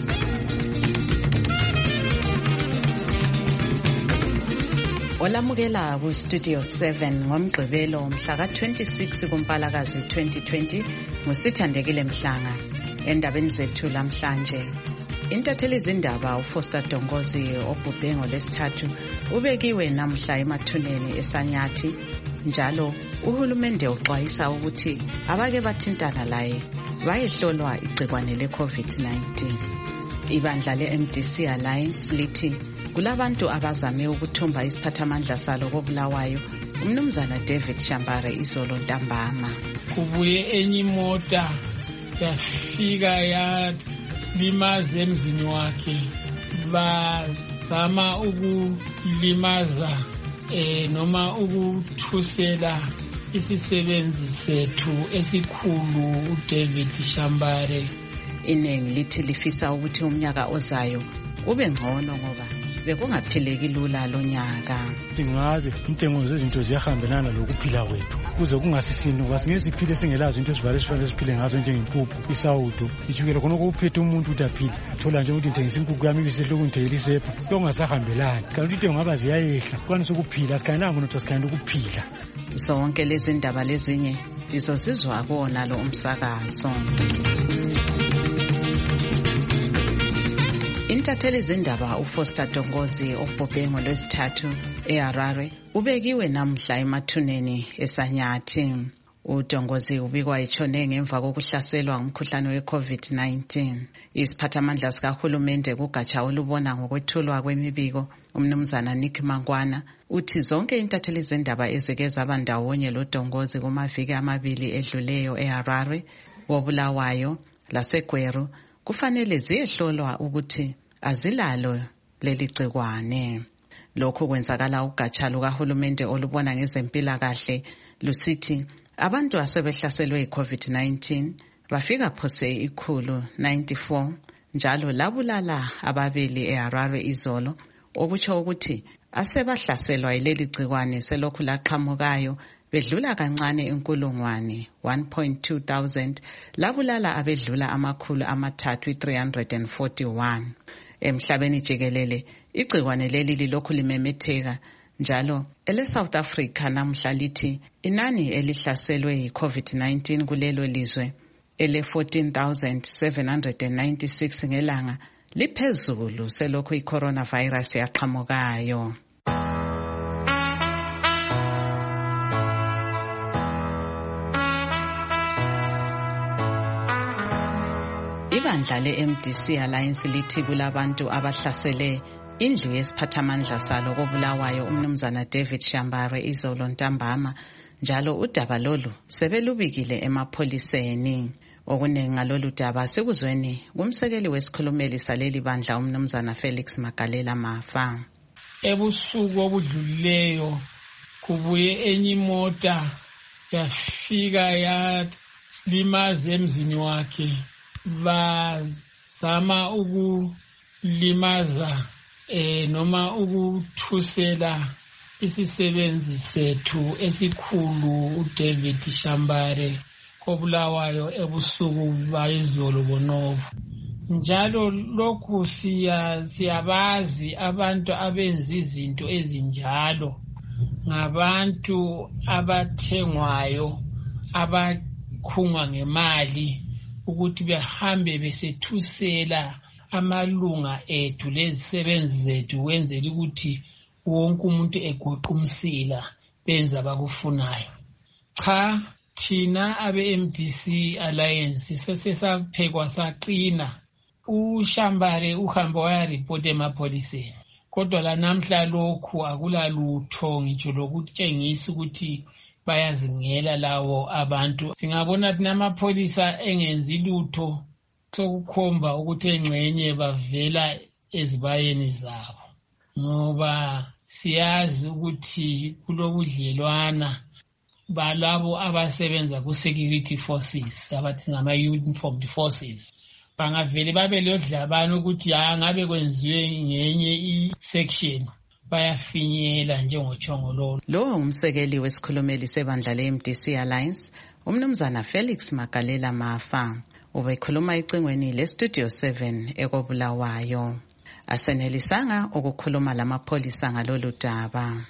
Olamukela ku Studio seven ngomgqibelo mhla ka twenty-six kuMpalakazi twenty twenty ngusithandekile Mhlanga. Endabeni zethu lamhlanje, intatheli izindaba uFoster Dongozi obhubhe ngolesithathu ubekiwe namhla emathuneni eSanyathi, njalo uhulumende uxwayisa ukuthi abake bathintana laye bayehlolwa igcikwane leCovid nineteen. Ibandla le-M D C Alliance lithi kulabantu abazame ukuthumba isiphathamandla salo koBulawayo, umnumzana David Shambare izolo ntambama. Kubuye enye imota yafika yalimaza emzini wakhe, bazama ukulimaza eh noma ukuthusela isisebenzi sethu esikhulu uDavid Shambare. Iningi lithi lifisa ukuthi umnyaka ozayo ube ngcono ngoba bekungaphileki lula lo nyaka. Singabe intengo zezinto ziyahambelana lokuphila kwethu kuze kungasisini kwasingeke siphile singelazo into ezivale sifanele siphile ngazo njengempuphu, isawudo, ijukela khona ukuphethe umuntu udaphile. Thola nje ukuthi ngithengisa impuphu yami ibisehle ukunthela isepha, kungasahambelani. Kanti into ngaba ziyayehla, kwanisa ukuphila sikhananga ukuthi sikhanda ukuphila. Zonke lezi ndaba lezinye izozizwa kona lo umsakazo. Intatheli izindaba uFoster Dongozi obhubhe ngolwesithathu eHarare ubekiwe namhla emathuneni eSanyathi. uDongozi ubikwa etshone ngemva kokuhlaselwa ngumkhuhlane weCovid nineteen. Isiphathamandla sikahulumende kugatsha olubona ngokwethulwa kwemibiko, umnumzana Nick Mangwana, uthi zonke intatheli izindaba ezike zaba ndawonye loDongozi kumaviki amabili edluleyo eHarare, koBulawayo laseGweru kufanele ziyehlolwa ukuthi azilalo leli gcikwane. Lokhu kwenzakala ugatsha lukahulumende olubona ngezempilakahle lusithi abantu asebehlaselwe iCovid nineteen bafika phose ikhulu ninety-four, njalo labulala ababili eHarare izolo, okutsho ukuthi asebahlaselwa ileli gcikwane selokhu laqhamukayo bedlula kancane inkulungwane one point two thousand, labulala abedlula amakhulu amathathu three hundred forty-one. Emhlabeni jikelele igcikwane leli lilokhu limemetheka, njalo ele South Africa namhla lithi inani elihlaselwe yiCovid nineteen kulelo lizwe ele fourteen thousand seven hundred ninety-six ngelanga liphezulu selokhu iCoronavirus yaqhamukayo. Ibandla le-M D C Alliance lithi kulabantu abahlasele indlu yesiphathamandla salo koBulawayo umnumzana David Shambare izolo ntambama, njalo udaba lolu sebelubikile emapholiseni. Okuningi ngalolu daba sikuzweni kumsekeli wesikhulumeli saleli bandla umnumzana Felix Magalela Mafa. ebusuku obudlulileyo kubuye enye imota yafika yalimaza emzini wakhe. Bazama ukulimaza eh noma ukuthusela isisebenzi sethu esikhulu uDavid Shambare kobulawayo ebusuku bayizolo bonovo. Njalo lokhu siya siyabazi abantu abenza izinto ezinjalo ngabantu abathengwayo abakhungwa ngemali ukuthi behambe besethusela amalunga ethu lezisebenzi zethu wenzela ukuthi wonke umuntu egoqa umsila benza abakufunayo. Cha, thina abe-M D C Alliance sesesaphekwa saqina. uShambare uhamba wayaripota emapholiseni, kodwa la namhla lokhu akulalutho ngitsho lokutshengisa ukuthi bayazingela lawo abantu. Singabona ukuthi namapholisa engenzi lutho sokukhomba ukuthi engxenye bavela ezibayeni zabo, ngoba siyazi ukuthi kulobudlelwana balabo abasebenza ku-security forces abathi ngama-uniformed forces. Bangavele babe lodlabana ukuthi ya ngabe kwenziwe ngenye i-section bayafinyela njengochongololo. Lo umsekeli wesikhulumeli sebandla le-M D C Alliance, umnumzana Felix Magalela Mafa, ubekhuluma icingweni le-Studio seven ekobulawayo. Asenelisanga ukukhuluma lamapholisa ngalolu daba.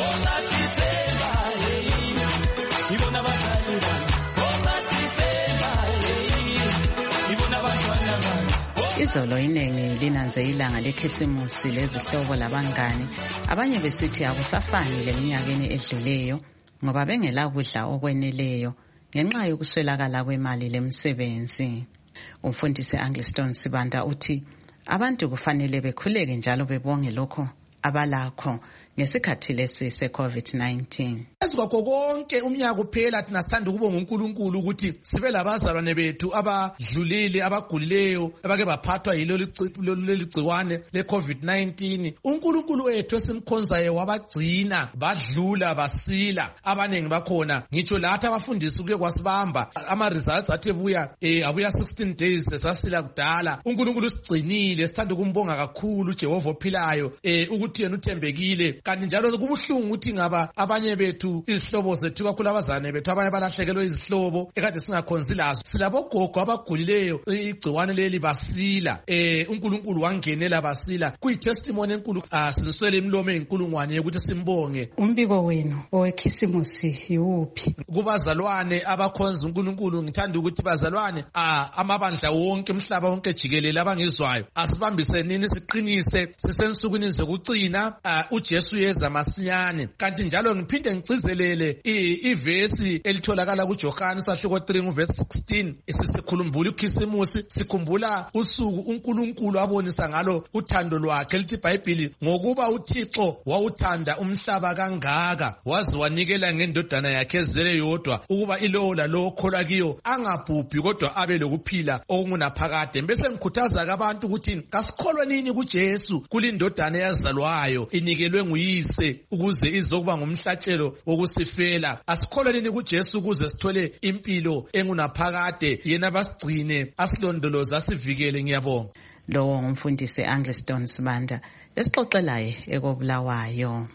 Izolo iningi linanze ilanga lekhisimusi lezihlobo labangani, abanye besithi akusafani leminyakeni edluleyo ngoba bengela kudla okweneleyo ngenxa yokuswelakala kwemali lemsebenzi. Umfundisi Angliston Sibanda uthi abantu kufanele bekhuleke njalo bebonge lokho abalakho ngesikhathi lesi se-COVID nineteen. Esikho konke umnyaka uphela thina sithanda ukubonga uNkulunkulu ukuthi sibe labazalwane bethu abadlulile abagulileyo abake baphathwa yilolu gciwane le-COVID nineteen. uNkulunkulu wethu esimkhonzayo wabagcina badlula basila, abanengi bakhona ngitsho lathi abafundisi kuke kwasibamba ama-results athi buya eh abuya sixteen days sesasila kudala. uNkulunkulu sigcinile, sithanda ukumbonga kakhulu uJehova ophilayo eh ukuthi yena uthembekile. Kanti njalo kubuhlungu ukuthi ngaba abanye bethu izihlobo zethu kakhulu abazane bethu abanye balahlekelwe izihlobo ekade singakhonzi lazo. Silabogogo abagulileyo igciwane leli basila, eh uNkulunkulu wangenela basila. Kuyitestimony enkulu asiniswele imlomo enkulungwane ukuthi simbonge. Umbiko wenu owekhisimusi yiwuphi? Kubazalwane abakhonza uNkulunkulu, ngithanda ukuthi bazalwane amabandla wonke umhlaba wonke jikelele abangizwayo asibambisenini siqinise sisensukwini zokucina uJesu yeza masinyane. Kanti njalo ngiphinde ngicizelele ivesi elitholakala kuJohane sahluko three verse sixteen, sisikhulumbula ukhisimusi, sikhumbula usuku uNkulunkulu abonisa ngalo uthando lwakhe. Lithi iBhayibheli ngokuba uThixo wawuthanda umhlaba kangaka waze wanikela ngendodana yakhe ezele yodwa ukuba ilowo lalowo okholwa kiyo angabhubhi kodwa abe lokuphila okungunaphakade. Bese ngikhuthaza abantu ukuthi kasikholwe nini kuJesu, kulindodana yazalwayo inikelwe nguyise ukuze izokuba ngumhlatshelo wokusifela. Asikholwe nini kuJesu ukuze sithole impilo engunaphakade, yena basigcine asilondoloze asivikele. Ngiyabonga. Lowo ngumfundisi Angliston Sibanda esixoxelayo ekobulawayo.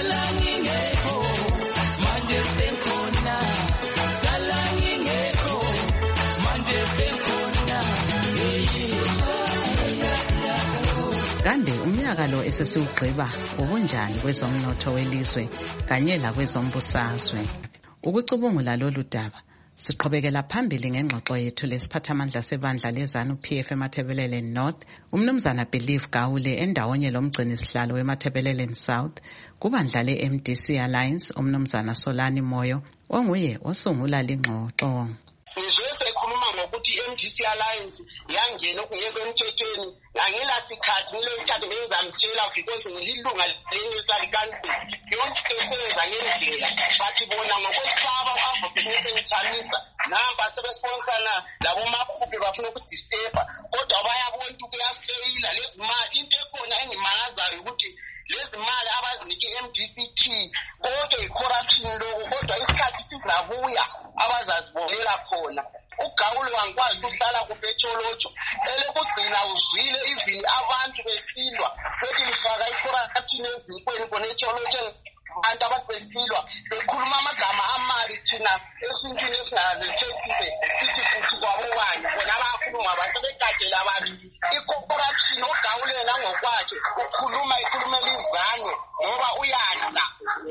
Kande umnyaka lo esesiwugqiba ubunjani kwezomnotho welizwe kanye lakwezombusazwe? Ukucubungula lolu daba siqhubekela phambili ngengxoxo yethu lesiphathamandla sebandla lezanu P F eMatabeleland North, umnumzana Believe Gawule endawonye lomgcini sihlalo weMatabeleland South, kubandla le-M D C Alliance umnumzana Solani Moyo onguye osungula lengxoxo. Ukuthi i-M D C Alliance yangena okungekho emthethweni ngangela sikhathi ngilesikhathi ngizamtshela because ngililunga le-National Council yonke esenza ngendlela, bathi bona ngokwesaba u-advocate ngithamisa namba sebesponsana labo makhuphi bafuna ukudisturba kodwa bayabona ukuthi kuyafeyila lezi mali. Into ekhona engimangazayo ukuthi lezi mali abazinike i-M D C T konke i-corruption lokho, kodwa isikhathi sizabuya abazazibonela khona. uGawule wangikwazi ukuhlala kuPetsholotsho elokugcina uzwile even abantu besilwa bethi lifaka i-corruption ezinkweni konetsholotsho abantu abantu besilwa bekhuluma amagama amabi thina esintwini esingaze sithethile sithi futhi kwabokanye bona abakhuluma basebegadela abantu i-corruption. uGawule nangokwakhe ukhuluma ikhulumela izange ngoba uyana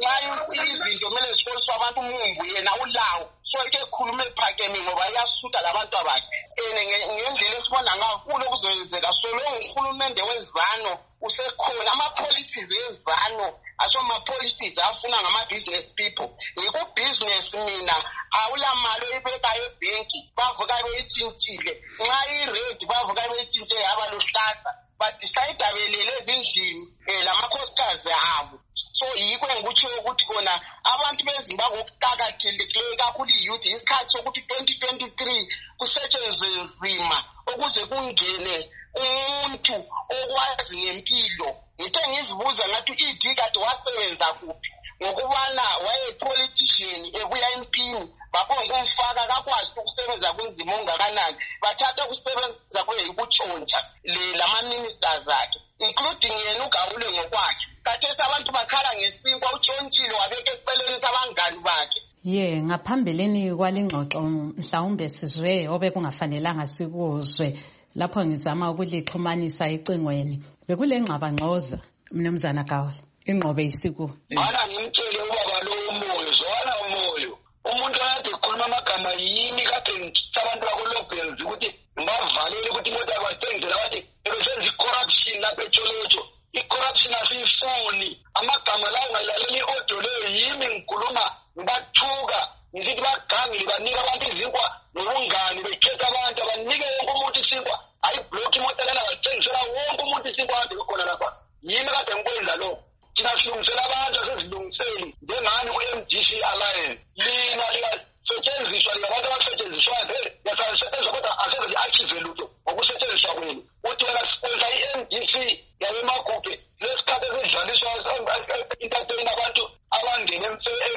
nxa izinto kumele zifoliswe abantu umumbu yena ulawo so ike khulume ephakeme ngoba iyasuta labantu abakhe. Ngendlela esibona ngakulo kuzoyenzeka so lo uhulumende wezano usekhona ama-policies ezano asho ama-policies afuna ngama-business people. Ngiku-business mina awula mali oyibekayo ebhenki bavuka beyitshintshile nxa i-red bavuka beyitshintshe yaba luhlaza badicide belele ezindlini um lamakhosikazi abo. So yikho engikutsho ukuthi kona abantu beZimbabwe okuqakathekileyo kakhulu i-youth isikhathi sokuthi twenty twenty-three kusetshenzwe nzima ukuze kungene umuntu okwazi ngempilo. Ngithe ngizibuza ngathi u-Idi kade wasebenza kuphi ngokubana wayepolitician ebuya empini baphongokumfaka kakwazi ukusebenza kunzima ongakanani bathatha ukusebenza kuye ukutshontsha lama-ministers akhe including yena uGawule ngokwakhe. Khathesi abantu bakhala ngesinkwa utshontshile wabeka eceleni sabangani bakhe. Ye ngaphambilini kwalingxoxo mhlawumbe sizwe obekungafanelanga sikuzwe lapho ngizama ukulixhumanisa ecingweni bekule ngxabangxoza mnumzana Gawule ingqobe isiku. Bana ngimtshele ubaba lo umoyo zwana umoyo umuntu akade ekhuluma amagama yini kade abantu bakolobhels ukuthi bavalele ukuthi imoto abathengele bathi ebesenza i-corruption lapha eTsholotsho. I-corruption asiyifuni amagama lawo ngalaleli i-audio leyo yimi ngikhuluma ngibathuka ngithi bagangile banika abantu izinkwa nobungani bekhetha abantu abanike wonke umuntu isinkwa ayiblock imoto lana bathengisela wonke umuntu isinkwa kade khona lapha. Yimi kade ngikwenza lo thina silungisela abantu asezilungiseli njengani ku-M D C Alliance lina likasetshenziswa linabantu abasetshenziswayo yasasetshenziswa kodwa aseze li-achieve lutho ngokusetshenziswa kwenu. Uthi wena siphosa i-M D C yabemakhuphi lesikhathi esidlaliswa entertain abantu abangene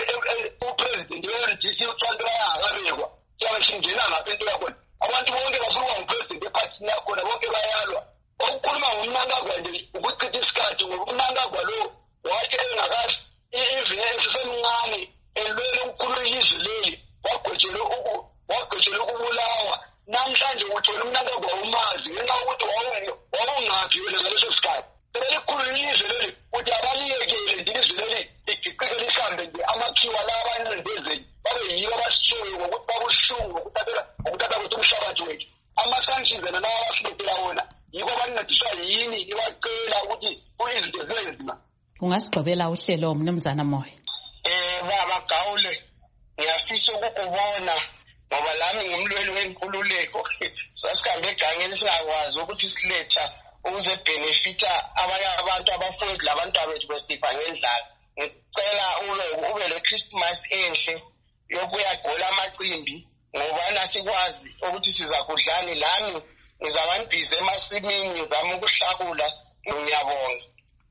upresident we-M D C uThwanto bayangabekwa siyabe singena ngapha into yakhona abantu bonke bafuna ngupresident ephathini yakhona bonke bayalwa. Okukhuluma ngomnankagwa nje ukuchitha isikhathi ngokumnankagwa lo wathi engakazi even esisemncane elwele ukukhulula ilizwe leli wagwetshelwe wagwetshelwe ukubulawa. Namhlanje uthole umnankagwa umazi ngenxa yokuthi wawungaphi wena ngaleso sikhathi sebelikhulula ilizwe leli uthi abaliyekele nje ilizwe leli ligiqike lihambe nje amakhiwa la abancindezeli babe yibo abasitshoyo ngokuthi babuhlungu ngokuthatha kwethu umhlabathi wethu. Ama-sanctions ena nawo abasilethela wona yibo abancediswa yini ibacela ukuthi izinto zibe nzima. Ungasigqobela uhlelo mnumzana Moyo. Eh baba Gawule ngiyafisa ukukubona ngoba lami ngumlweli wenkululeko sasihambe egangeni singakwazi ukuthi siletha ukuze benefita abanye abantu abafuni labantu abethu besifa ngendlala. Ngicela ube ube le Christmas enhle yokuyagola amacimbi ngoba nasikwazi ukuthi siza kudlani lami ngizabambhize emasimini ngizama ukuhlakula. Ngiyabonga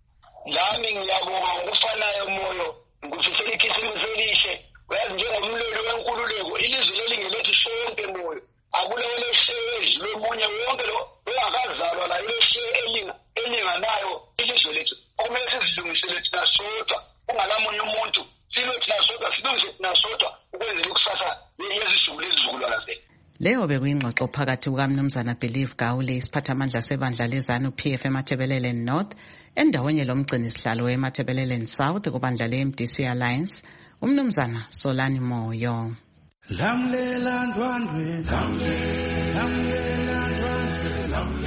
lami ngiyabonga ngokufanayo moyo ngifisela ikhisimusi elihle. Uyazi njengomlweli wenkululeko ilizwe leli ngelethu sonke moyo akuleyo lesheya ezilwe munye wonke lo ongakazalwa la ilesheya elinga elinganayo ilizwe lethu okumele sizilungisele thina sodwa ungalamunye umuntu silwe thina sodwa silungise thina sodwa ukwenzela ikusasa yezizulu lezizukulwana zethu. Leyo bekuyingxoxo phakathi kukamnumzana Believe Gawule isiphathamandla sebandla lezanu P F eMathebelele North endaweni lomgcini sihlalo eMathebelele South kubandla le-M D C Alliance umnumzana Solani Moyo. Lamlela ndwandwe lamlela ndwandwe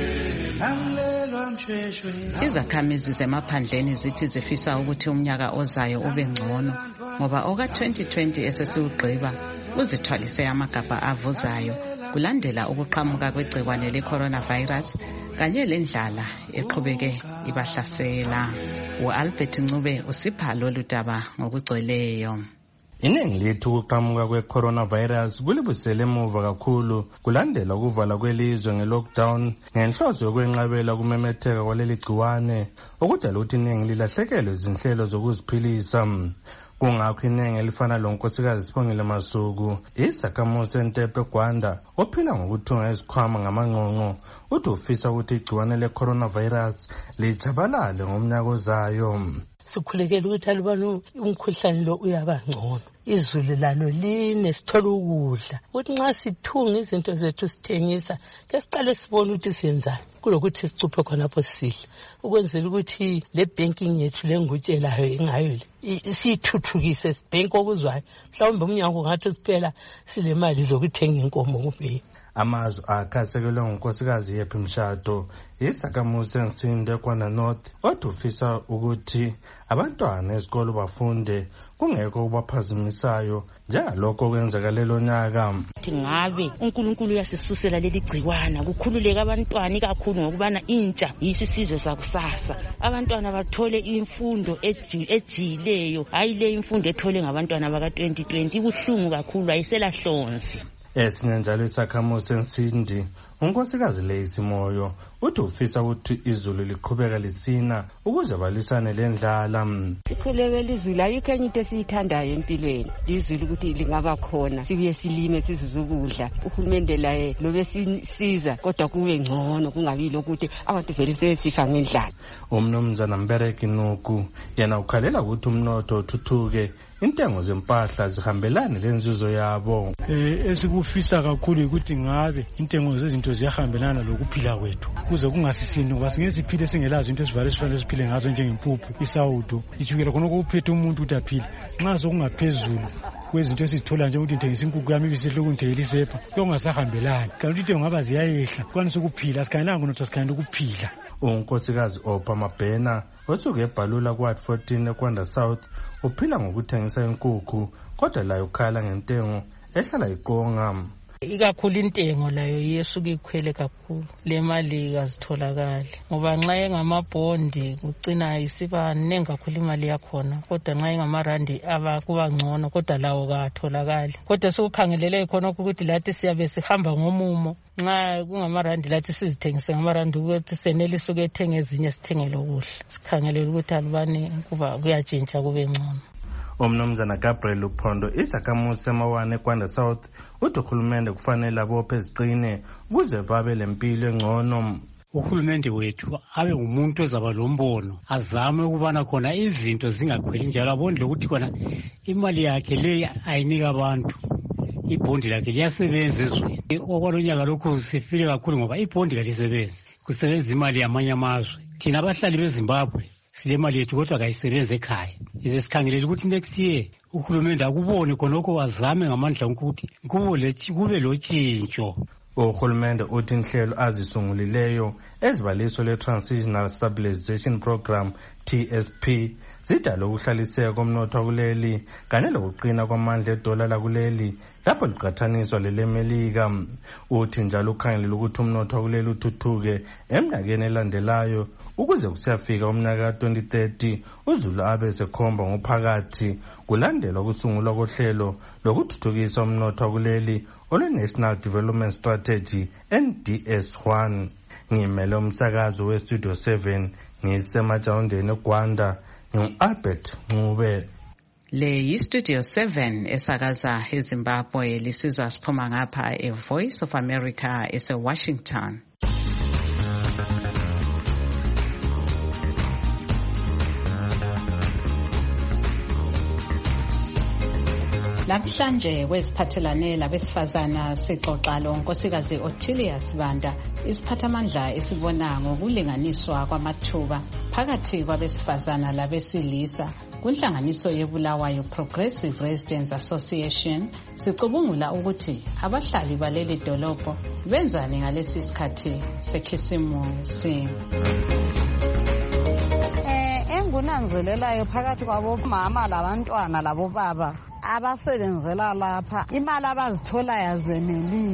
lamlela mshweshwe. Izakhamizi zemaphandleni zithi zifisa ukuthi umnyaka ozayo ube ngcono ngoba oka twenty twenty esesiwugqiba uzithwalise amagabha avuzayo kulandela ukuqhamuka kwegcikwane le-coronavirus kanye lendlala eqhubeke ibahlasela. U-Albert Ncube usipha lolu daba ngokugcweleyo. Iningi lethu ukuqhamuka kwe-coronavirus kulibusele emuva kakhulu kulandela ukuvala kwelizwe nge-lockdown ngenhloso yokwenqabela ukumemetheka kwaleli gciwane okudala ukuthi iningi lilahlekelwe izinhlelo zokuziphilisa. Kungakho iningi elifana lonkosikazi Sibongile Masuku, isakhamuzi eNtepe eGwanda ophila ngokuthunga izikhwama ngamangqongqo, uthi ufisa ukuthi igciwane le-coronavirus lijabalale ngomnyaka ozayo. Sikhulekela ukuthi alubani umkhuhlane lo uyabangcono, izulu lalo line, sithola ukudla ukuthi nxa sithunga izinto zethu sithengisa ke siqale sibone ukuthi siyenzani kulokuthi sicuphe khonapho sidla, ukwenzela ukuthi le banking yethu lengutshelayo ingayo siyithuthukise, sibhenki okuzwayo mhlawumbe umnyango ngathi siphela silemali zokuthenga inkomo kumbe. Amazwi akhasekelwe ngunkosikazi Yephi Mshado, isakhamuzi eNsinde eGwanda North, othi ufisa ukuthi abantwana esikolo bafunde kungekho kubaphazimisayo njengalokho kwenzeka lelo nyaka. Ngabe uNkulunkulu uyasisusela leli gciwana kukhululeka abantwana kakhulu ngokubana intsha yisizwe sakusasa, abantwana bathole imfundo ejileyo, hayi le imfundo ethole ngabantwana baka twenty twenty ibuhlungu kakhulu, ayisela hlonzi. Esinye njalo isakhamuzi eNsindi, unkosikazi Leyisi Moyo, uthi ufisa ukuthi izulu liqhubeka lisina ukuze balisane lendlala. Sikhulekela izulu, ayikho enye into esiyithandayo empilweni, izulu ukuthi lingaba khona sibuye silime sizuze ukudla, uhulumende laye lobe sisiza kodwa kube ngcono kungabi lokuthi abantu vele sesifa ngendlala. Umnumzana Mbereki Nuku yena ukhalela ukuthi umnotho uthuthuke, intengo zempahla zihambelane lenzuzo yabo. Eh esikufisa kakhulu ukuthi ngabe intengo zezinto ziyahambelana lokuphila kwethu kuze kungasisini ngoba singesiphile singelazo into esivale sifanele siphile ngazo njengempuphu, isawudo, ijukela khona ukuphethe umuntu utaphila. Nxa sokungaphezulu kwezinto esizithola nje ukuthi ngithengisa inkukhu yami ibisehle ukungithengela isepha kungasahambelani, kanti into ngaba ziyayehla kwanisa ukuphila, sikhangelanga ukuthi sikhanele ukuphila. Unkosikazi Opha Mabhena osuke eBhalula kwathi fourteen eGwanda South uphila ngokuthengisa inkukhu kodwa layo ukhala ngentengo ehlala iqonga. Ikakhulu intengo layo yesuka ikhwele kakhulu, le mali kazitholakali ngoba nxa engamabhondi kucina isiba nengi kakhulu imali yakhona, kodwa nxa engamarandi aba kuba ngcono kodwa lawo katholakali. Kodwa sikukhangelele khona ukuthi lathi siyabe sihamba ngomumo, nxa kungamarandi lathi sizithengise ngamarandi ukuthi senelise ukuthenga ezinye sithenge lokudla, sikhangelele ukuthi alubani kuba kuyatshintsha kube ngcono. Umnumzana Gabriel Uphondo, isakhamuzi semawane eGwanda South, uthi uhulumende kufanele abophe iziqine ukuze babe lempilo engcono. Uhulumende wethu abe ngumuntu ozaba lombono, azame ukubana khona izinto zingakhweli njalo, abondle ukuthi khona imali yakhe le ayinika abantu, ibhondi lakhe liyasebenza ezweni. Okwalonyaka lokhu sifile kakhulu ngoba ibhondi kalisebenzi, kusebenza imali yamanye amazwe. Thina abahlali beZimbabwe sile mali yethu kodwa kayisebenze ekhaya. Ize sikhangelele ukuthi next year uhulumende akubone khonokho, wazame ngamandla ukuthi kube lotshintsho. Uhulumende uthi inhlelo azisungulileyo ezibaliso le-Transitional Stabilization Program T S P zidala ukuhlaliseka komnotho kuleli kanye lokuqina kwamandla edola lakuleli lapho liqathaniswa lelemelika. Uthi njalo ukhangelela ukuthi umnotho kuleli uthuthuke eminyakeni elandelayo ukuze kusiyafika umnyaka twenty thirty uzulu abe sekhomba ngophakathi kulandelwa ukusungulwa kohlelo lokuthuthukisa umnotho kuleli olwe-National Development Strategy N D S one. Ngimele umsakazo we-Studio seven ngisemajawundeni eGwanda, ngu-Albert Ncube. Le yi-Studio seven esakaza eZimbabwe, lisizwa siphuma ngapha e-Voice of America ese-Washington. Namhlanje kweziphathelane labesifazana sixoxa lo nkosikazi Ottilia Sibanda, isiphathamandla esibona ngokulinganiswa kwamathuba phakathi kwabesifazana labesilisa kunhlanganiso yeBulawayo Progressive Residents Association. Sicubungula ukuthi abahlali baleli dolobho benzani ngalesi sikhathi sekhisimusi. Eh engunanzelelayo phakathi kwabomama labantwana labobaba abasebenzela lapha, imali abazithola yazenelisa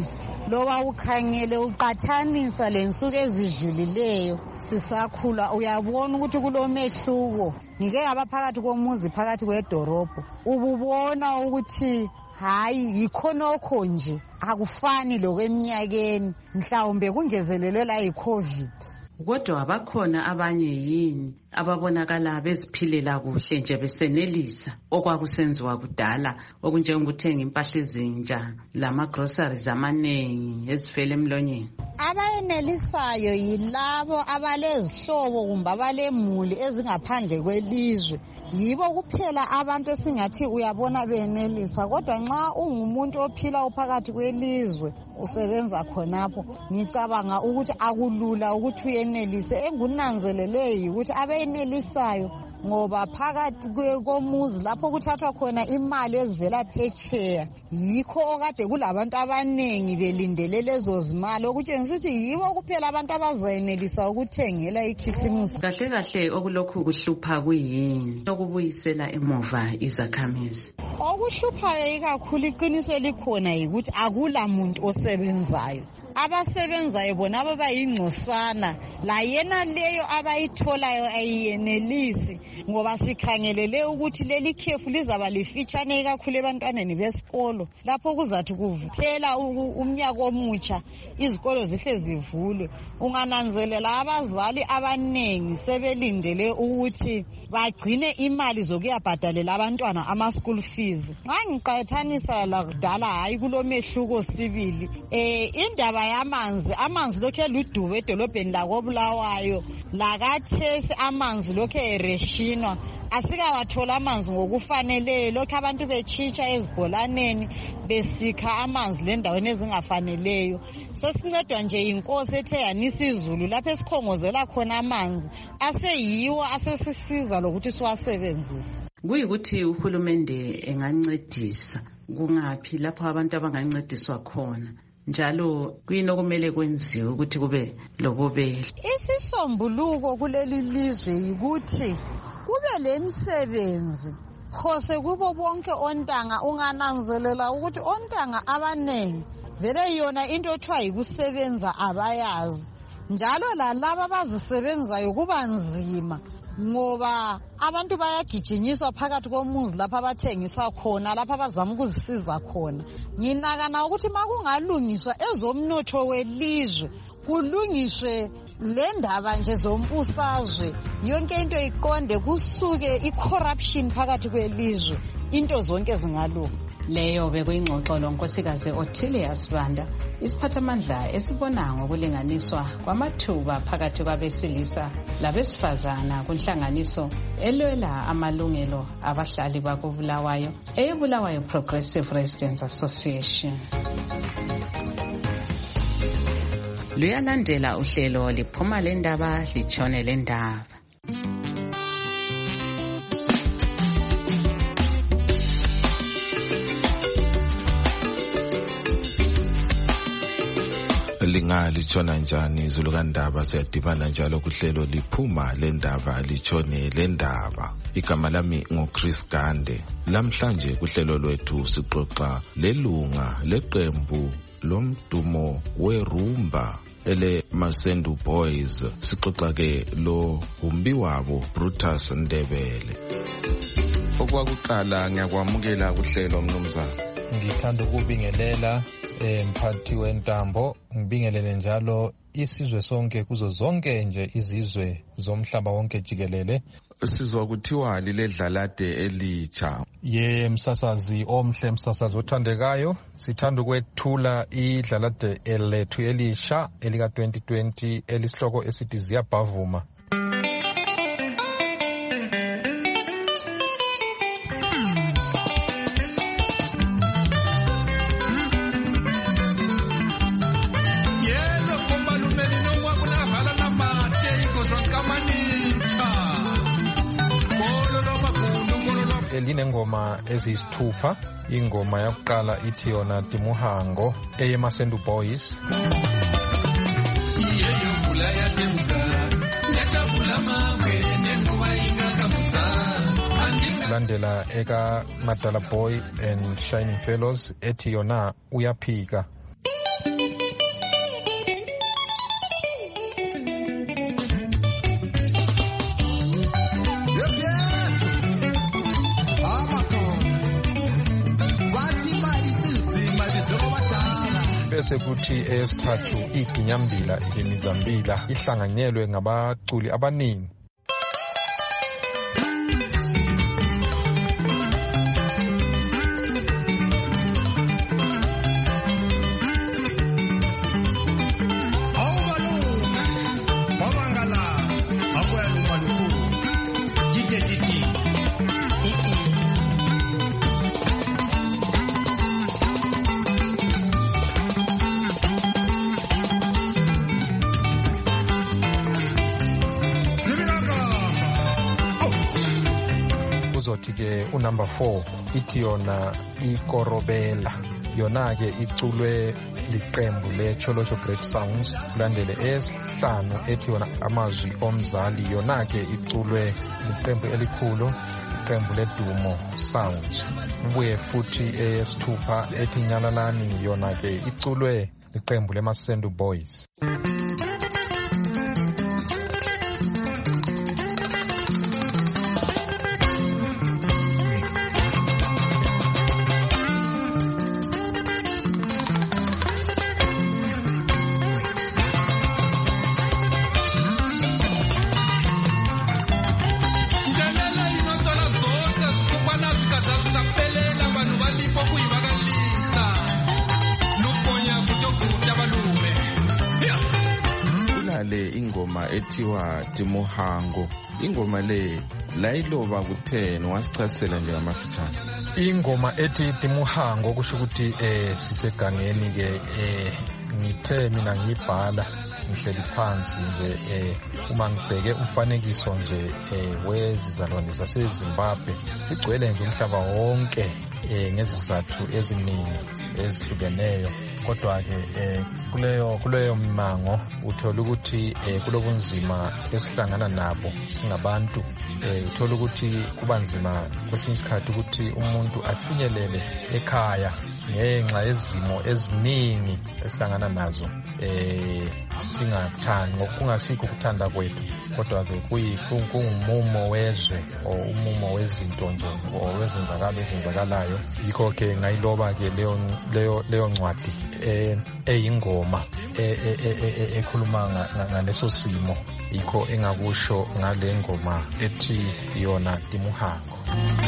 loba ukhangele uqathanisa lensuku ezidlulileyo sisakhula uyabona ukuthi kulomehluko. Ngike ngaba phakathi komuzi phakathi kwedorobho ububona ukuthi hayi yikhonokho nje akufani lokweminyakeni mhlawumbe kungezelelwe yi-COVID. Kodwa bakhona abanye yini ababonakala beziphilela kuhle nje besenelisa okwakusenziwa kudala okunjengokuthenga impahla ezintsha lama-groceries amaningi ezifela emlonyeni? Abayenelisayo yilabo abalezihlobo kumbe abalemuli ezingaphandle kwelizwe. Yibo kuphela abantu esingathi uyabona benelisa, kodwa nxa ungumuntu ophila uphakathi kwelizwe usebenza khonapho ngicabanga ukuthi akulula ukuthi uyenelise. Engunanzeleleyo ukuthi abenelisayo ngoba phakathi komuzi lapho kuthathwa khona imali ezivela phetsheya yikho okade kulabantu abanengi belindele lezo zimali okutshengisa ukuthi yibo kuphela abantu abazayenelisa ukuthengela ikhisimusi. Kahle kahle okulokhu kuhlupha kuyini okubuyisela emuva izakhamizi? Okuhluphayo ikakhulu iqiniso elikhona yikuthi akula muntu osebenzayo. Abasebenzayo bona abayingcosana la yena leyo abayitholayo ayiyenelisi ngoba sikhangelele ukuthi leli khefu lizaba lifitshane kakhulu ebantwaneni besikolo lapho kuzathi kuphela umnyaka omutsha izikolo zihle zivulwe. Ungananzelela abazali abanengi sebelindele ukuthi bagcine imali zokuyabhadalela abantwana ama school fees. Nxa ngiqathanisa lakudala hayi kulomehluko sibili. Eh indaba yamanzi amanzi lokho eludubo edolobheni lakoBulawayo lakathesi amanzi lokho ereshinwa asikawathola amanzi ngokufaneleyo lokho abantu betshitsha ezibholaneni besikha amanzi lendaweni ezingafaneleyo. Sesincedwa nje inkosi ethe yanisa izulu lapho esikhongozela khona amanzi aseyiwo asesisiza lokuthi siwasebenzise. Kuyikuthi uhulumende engancedisa kungaphi lapho abantu abangancediswa khona njalo kuyini okumele kwenziwe ukuthi kube lobubele? Isisombuluko kuleli lizwe yikuthi kube lemisebenzi khose kubo bonke ontanga. Ungananzelela ukuthi ontanga abanengi vele yona into othiwa yikusebenza abayazi, njalo lalabo abazisebenzayo kuba nzima ngoba abantu bayagijinyiswa phakathi komuzi lapha abathengisa khona lapha abazama ukuzisiza khona. Nginakana ukuthi makungalungiswa ezomnotho welizwe kulungiswe le ndaba nje zombusazwe yonke into iqonde kusuke i-corruption phakathi kwelizwe into zonke zingalunga. Leyo bekuyingxoxo lonkosikazi Otile Sibanda, isiphathamandla esibona ngokulinganiswa kwamathuba phakathi kwabesilisa labesifazana kunhlanganiso elwela amalungelo abahlali bakoBulawayo eBulawayo Progressive Residents Association. Luyalandela uhlelo liphuma lendaba litshone lendaba. Lingalitshona njani izulu kandaba siyadibana njalo kuhlelo liphuma lendaba litshone lendaba. Igama lami nguChris Gande. Lamhlanje kuhlelo lwethu sixoxa lelunga leqembu lomdumo werumba ele Masendu Boys. Sixoxa ke lo umbi wabo Brutus Ndebele. Okwakuqala ngiyakwamukela kuhlelo mnumzana. Ngithanda ukubingelela mphathi wentambo, ngibingelele njalo isizwe sonke kuzo zonke nje izizwe zomhlaba wonke jikelele. Sizwa kuthiwa liledlalade elitsha. Ye msasazi omhle, msasazi othandekayo, sithanda ukwethula idlalade elethu elisha elika twenty twenty elisihloko esithi ziyabhavuma. Linengoma eziyisithupha. Ingoma yokuqala ithi yona Timuhango eyeMasendu Boys. Landela eka Madala Boy and Shining Fellows ethi yona Uyaphika. bese kuthi eyesithathu iginyambila ilemizambila ihlanganyelwe ngabaculi abaningi. Ke unumber four ithi yona ikorobela, yona ke iculwe liqembu le Cholosho Great Sounds. Kulandele esihlanu ethi yona amazwi omzali, yona ke iculwe liqembu elikhulu, iqembu leDumo Sounds. Ubuye futhi eyesithupha ethi Nyalalani, yona ke iculwe liqembu leMasendu Boys. Ingoma ethiwa Timuhango, ingoma le layiloba kutheni, wasichasisela nje amafitshane. Ingoma ethi Timuhango kusho ukuthi eh sisegangeni ke eh ngithe mina ngibhala ngihleli phansi nje eh uma ngibheke umfanekiso nje eh wezizalwane zaseZimbabwe sigcwele nje umhlaba wonke eh ngezizathu eziningi ezihlukeneyo. Kodwa ke eh kuleyo kuleyo mmango uthola ukuthi eh kulobunzima esihlangana nabo singabantu, eh uthola ukuthi kubanzima kwesinye isikhathi ukuthi umuntu afinyelele ekhaya ngenxa yezimo eziningi esihlangana nazo, eh singathandi ngokungasikho ukuthanda kwethu, kodwa ke kuyingumumo wezwe o umumo wezinto nje o wezenzakalo ezenzakalayo. Yikho ke ngayiloba ke leyo leyo leyo ncwadi eh eyingoma ekhuluma ngaleso simo. Yikho engakusho ngale ngoma ethi yona Timuhango.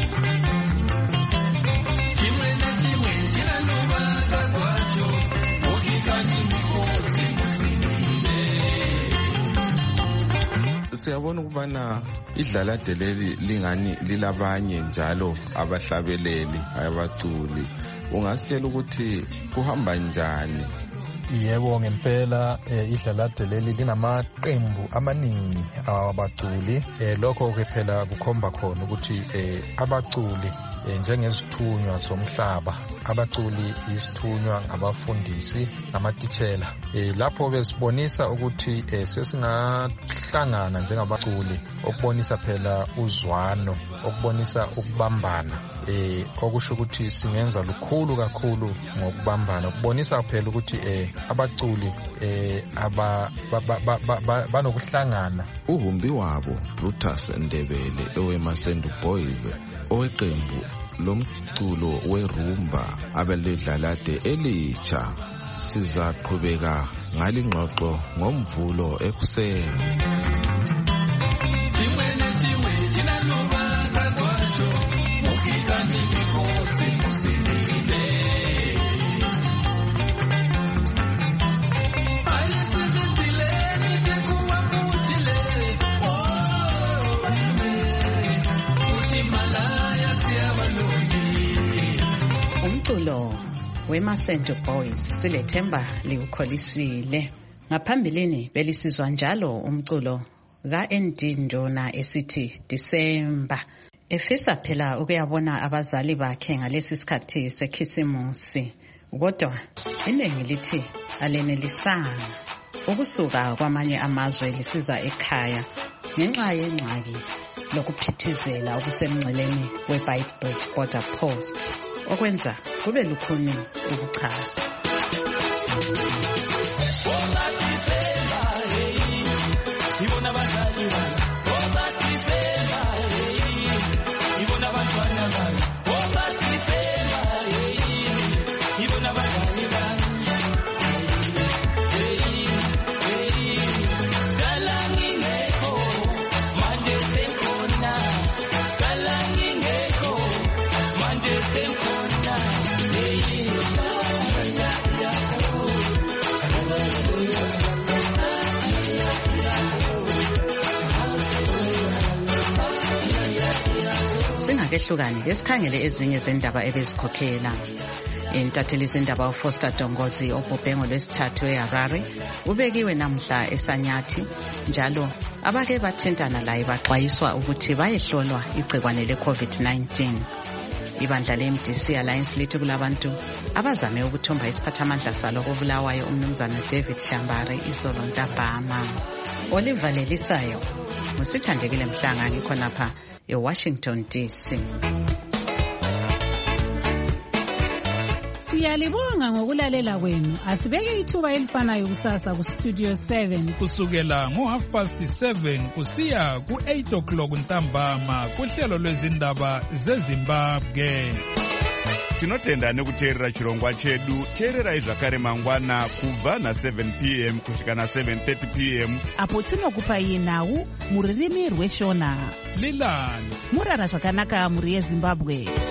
Siyabona ukubana idlalade leli lingani lilabanye njalo abahlabeleli abaculi, ungasitshela ukuthi kuhamba njani? Yebo ngempela idlalade leli linamaqembu amaningi abaculi, lokho ke phela kukhomba khona ukuthi abaculi njengezithunywa zomhlaba, abaculi isithunywa ngabafundisi namatitshela. Lapho besibonisa ukuthi sesingahlangana njengabaculi, okubonisa phela uzwano, okubonisa ukubambana, eh okusho ukuthi singenza lukhulu kakhulu ngokubambana, ukubonisa phela ukuthi eh abaculi eh aba banokuhlangana. Uhumbi wabo Brutus Ndebele oweMasendu Boys, oweqembu lomculo werumba abeledlalade elitsha. Sizaqhubeka ngalingxoxo ngomvulo ekuseni. Umculo weMasendu Boys silethemba liukholisile. Ngaphambilini belisizwa njalo umculo ka-N D Ndona esithi December, efisa phela ukuyabona abazali bakhe ngalesi sikhathi sekhisimusi. Kodwa iningi lithi alenelisango ukusuka kwamanye amazwe lisiza ekhaya ngenxa yengxaki lokuphithizela okusemngceleni weBeitbridge Border Post, okwenza kube lukhuni ukuchaza. ehlukene sikhangele ezinye zendaba ebezikhokhela. Intatheli zindaba uFoster Dongozi obhubhe ngolwesithathu eHarare ubekiwe namhla eSanyathi, njalo abake bathintana laye baxwayiswa ukuthi bayehlolwa igcikwane le-COVID nineteen. Ibandla le-M D C Alliance lithi kulabantu abazame ukuthumba isiphathamandla salo kobulawayo umnumzana David Shambari izolo ntambama. Oliver Lelisayo, Musithandekile Mhlanga, ngikhonapha eWashington D C. Siyalibonga ngokulalela kwenu. Asibeke ithuba elifanayo kusasa ku Studio seven kusukela ngo half past seven kusiya ku eight o'clock ntambama kuhlelo lwezindaba zeZimbabwe. Tinotenda nekuteerera chirongwa chedu. Teererai zvakare mangwana kubva na seven p m kusvika na seven thirty p m apo tinokupai nhau muririmi rweshona. Lilani murara zvakanaka muri yeZimbabwe.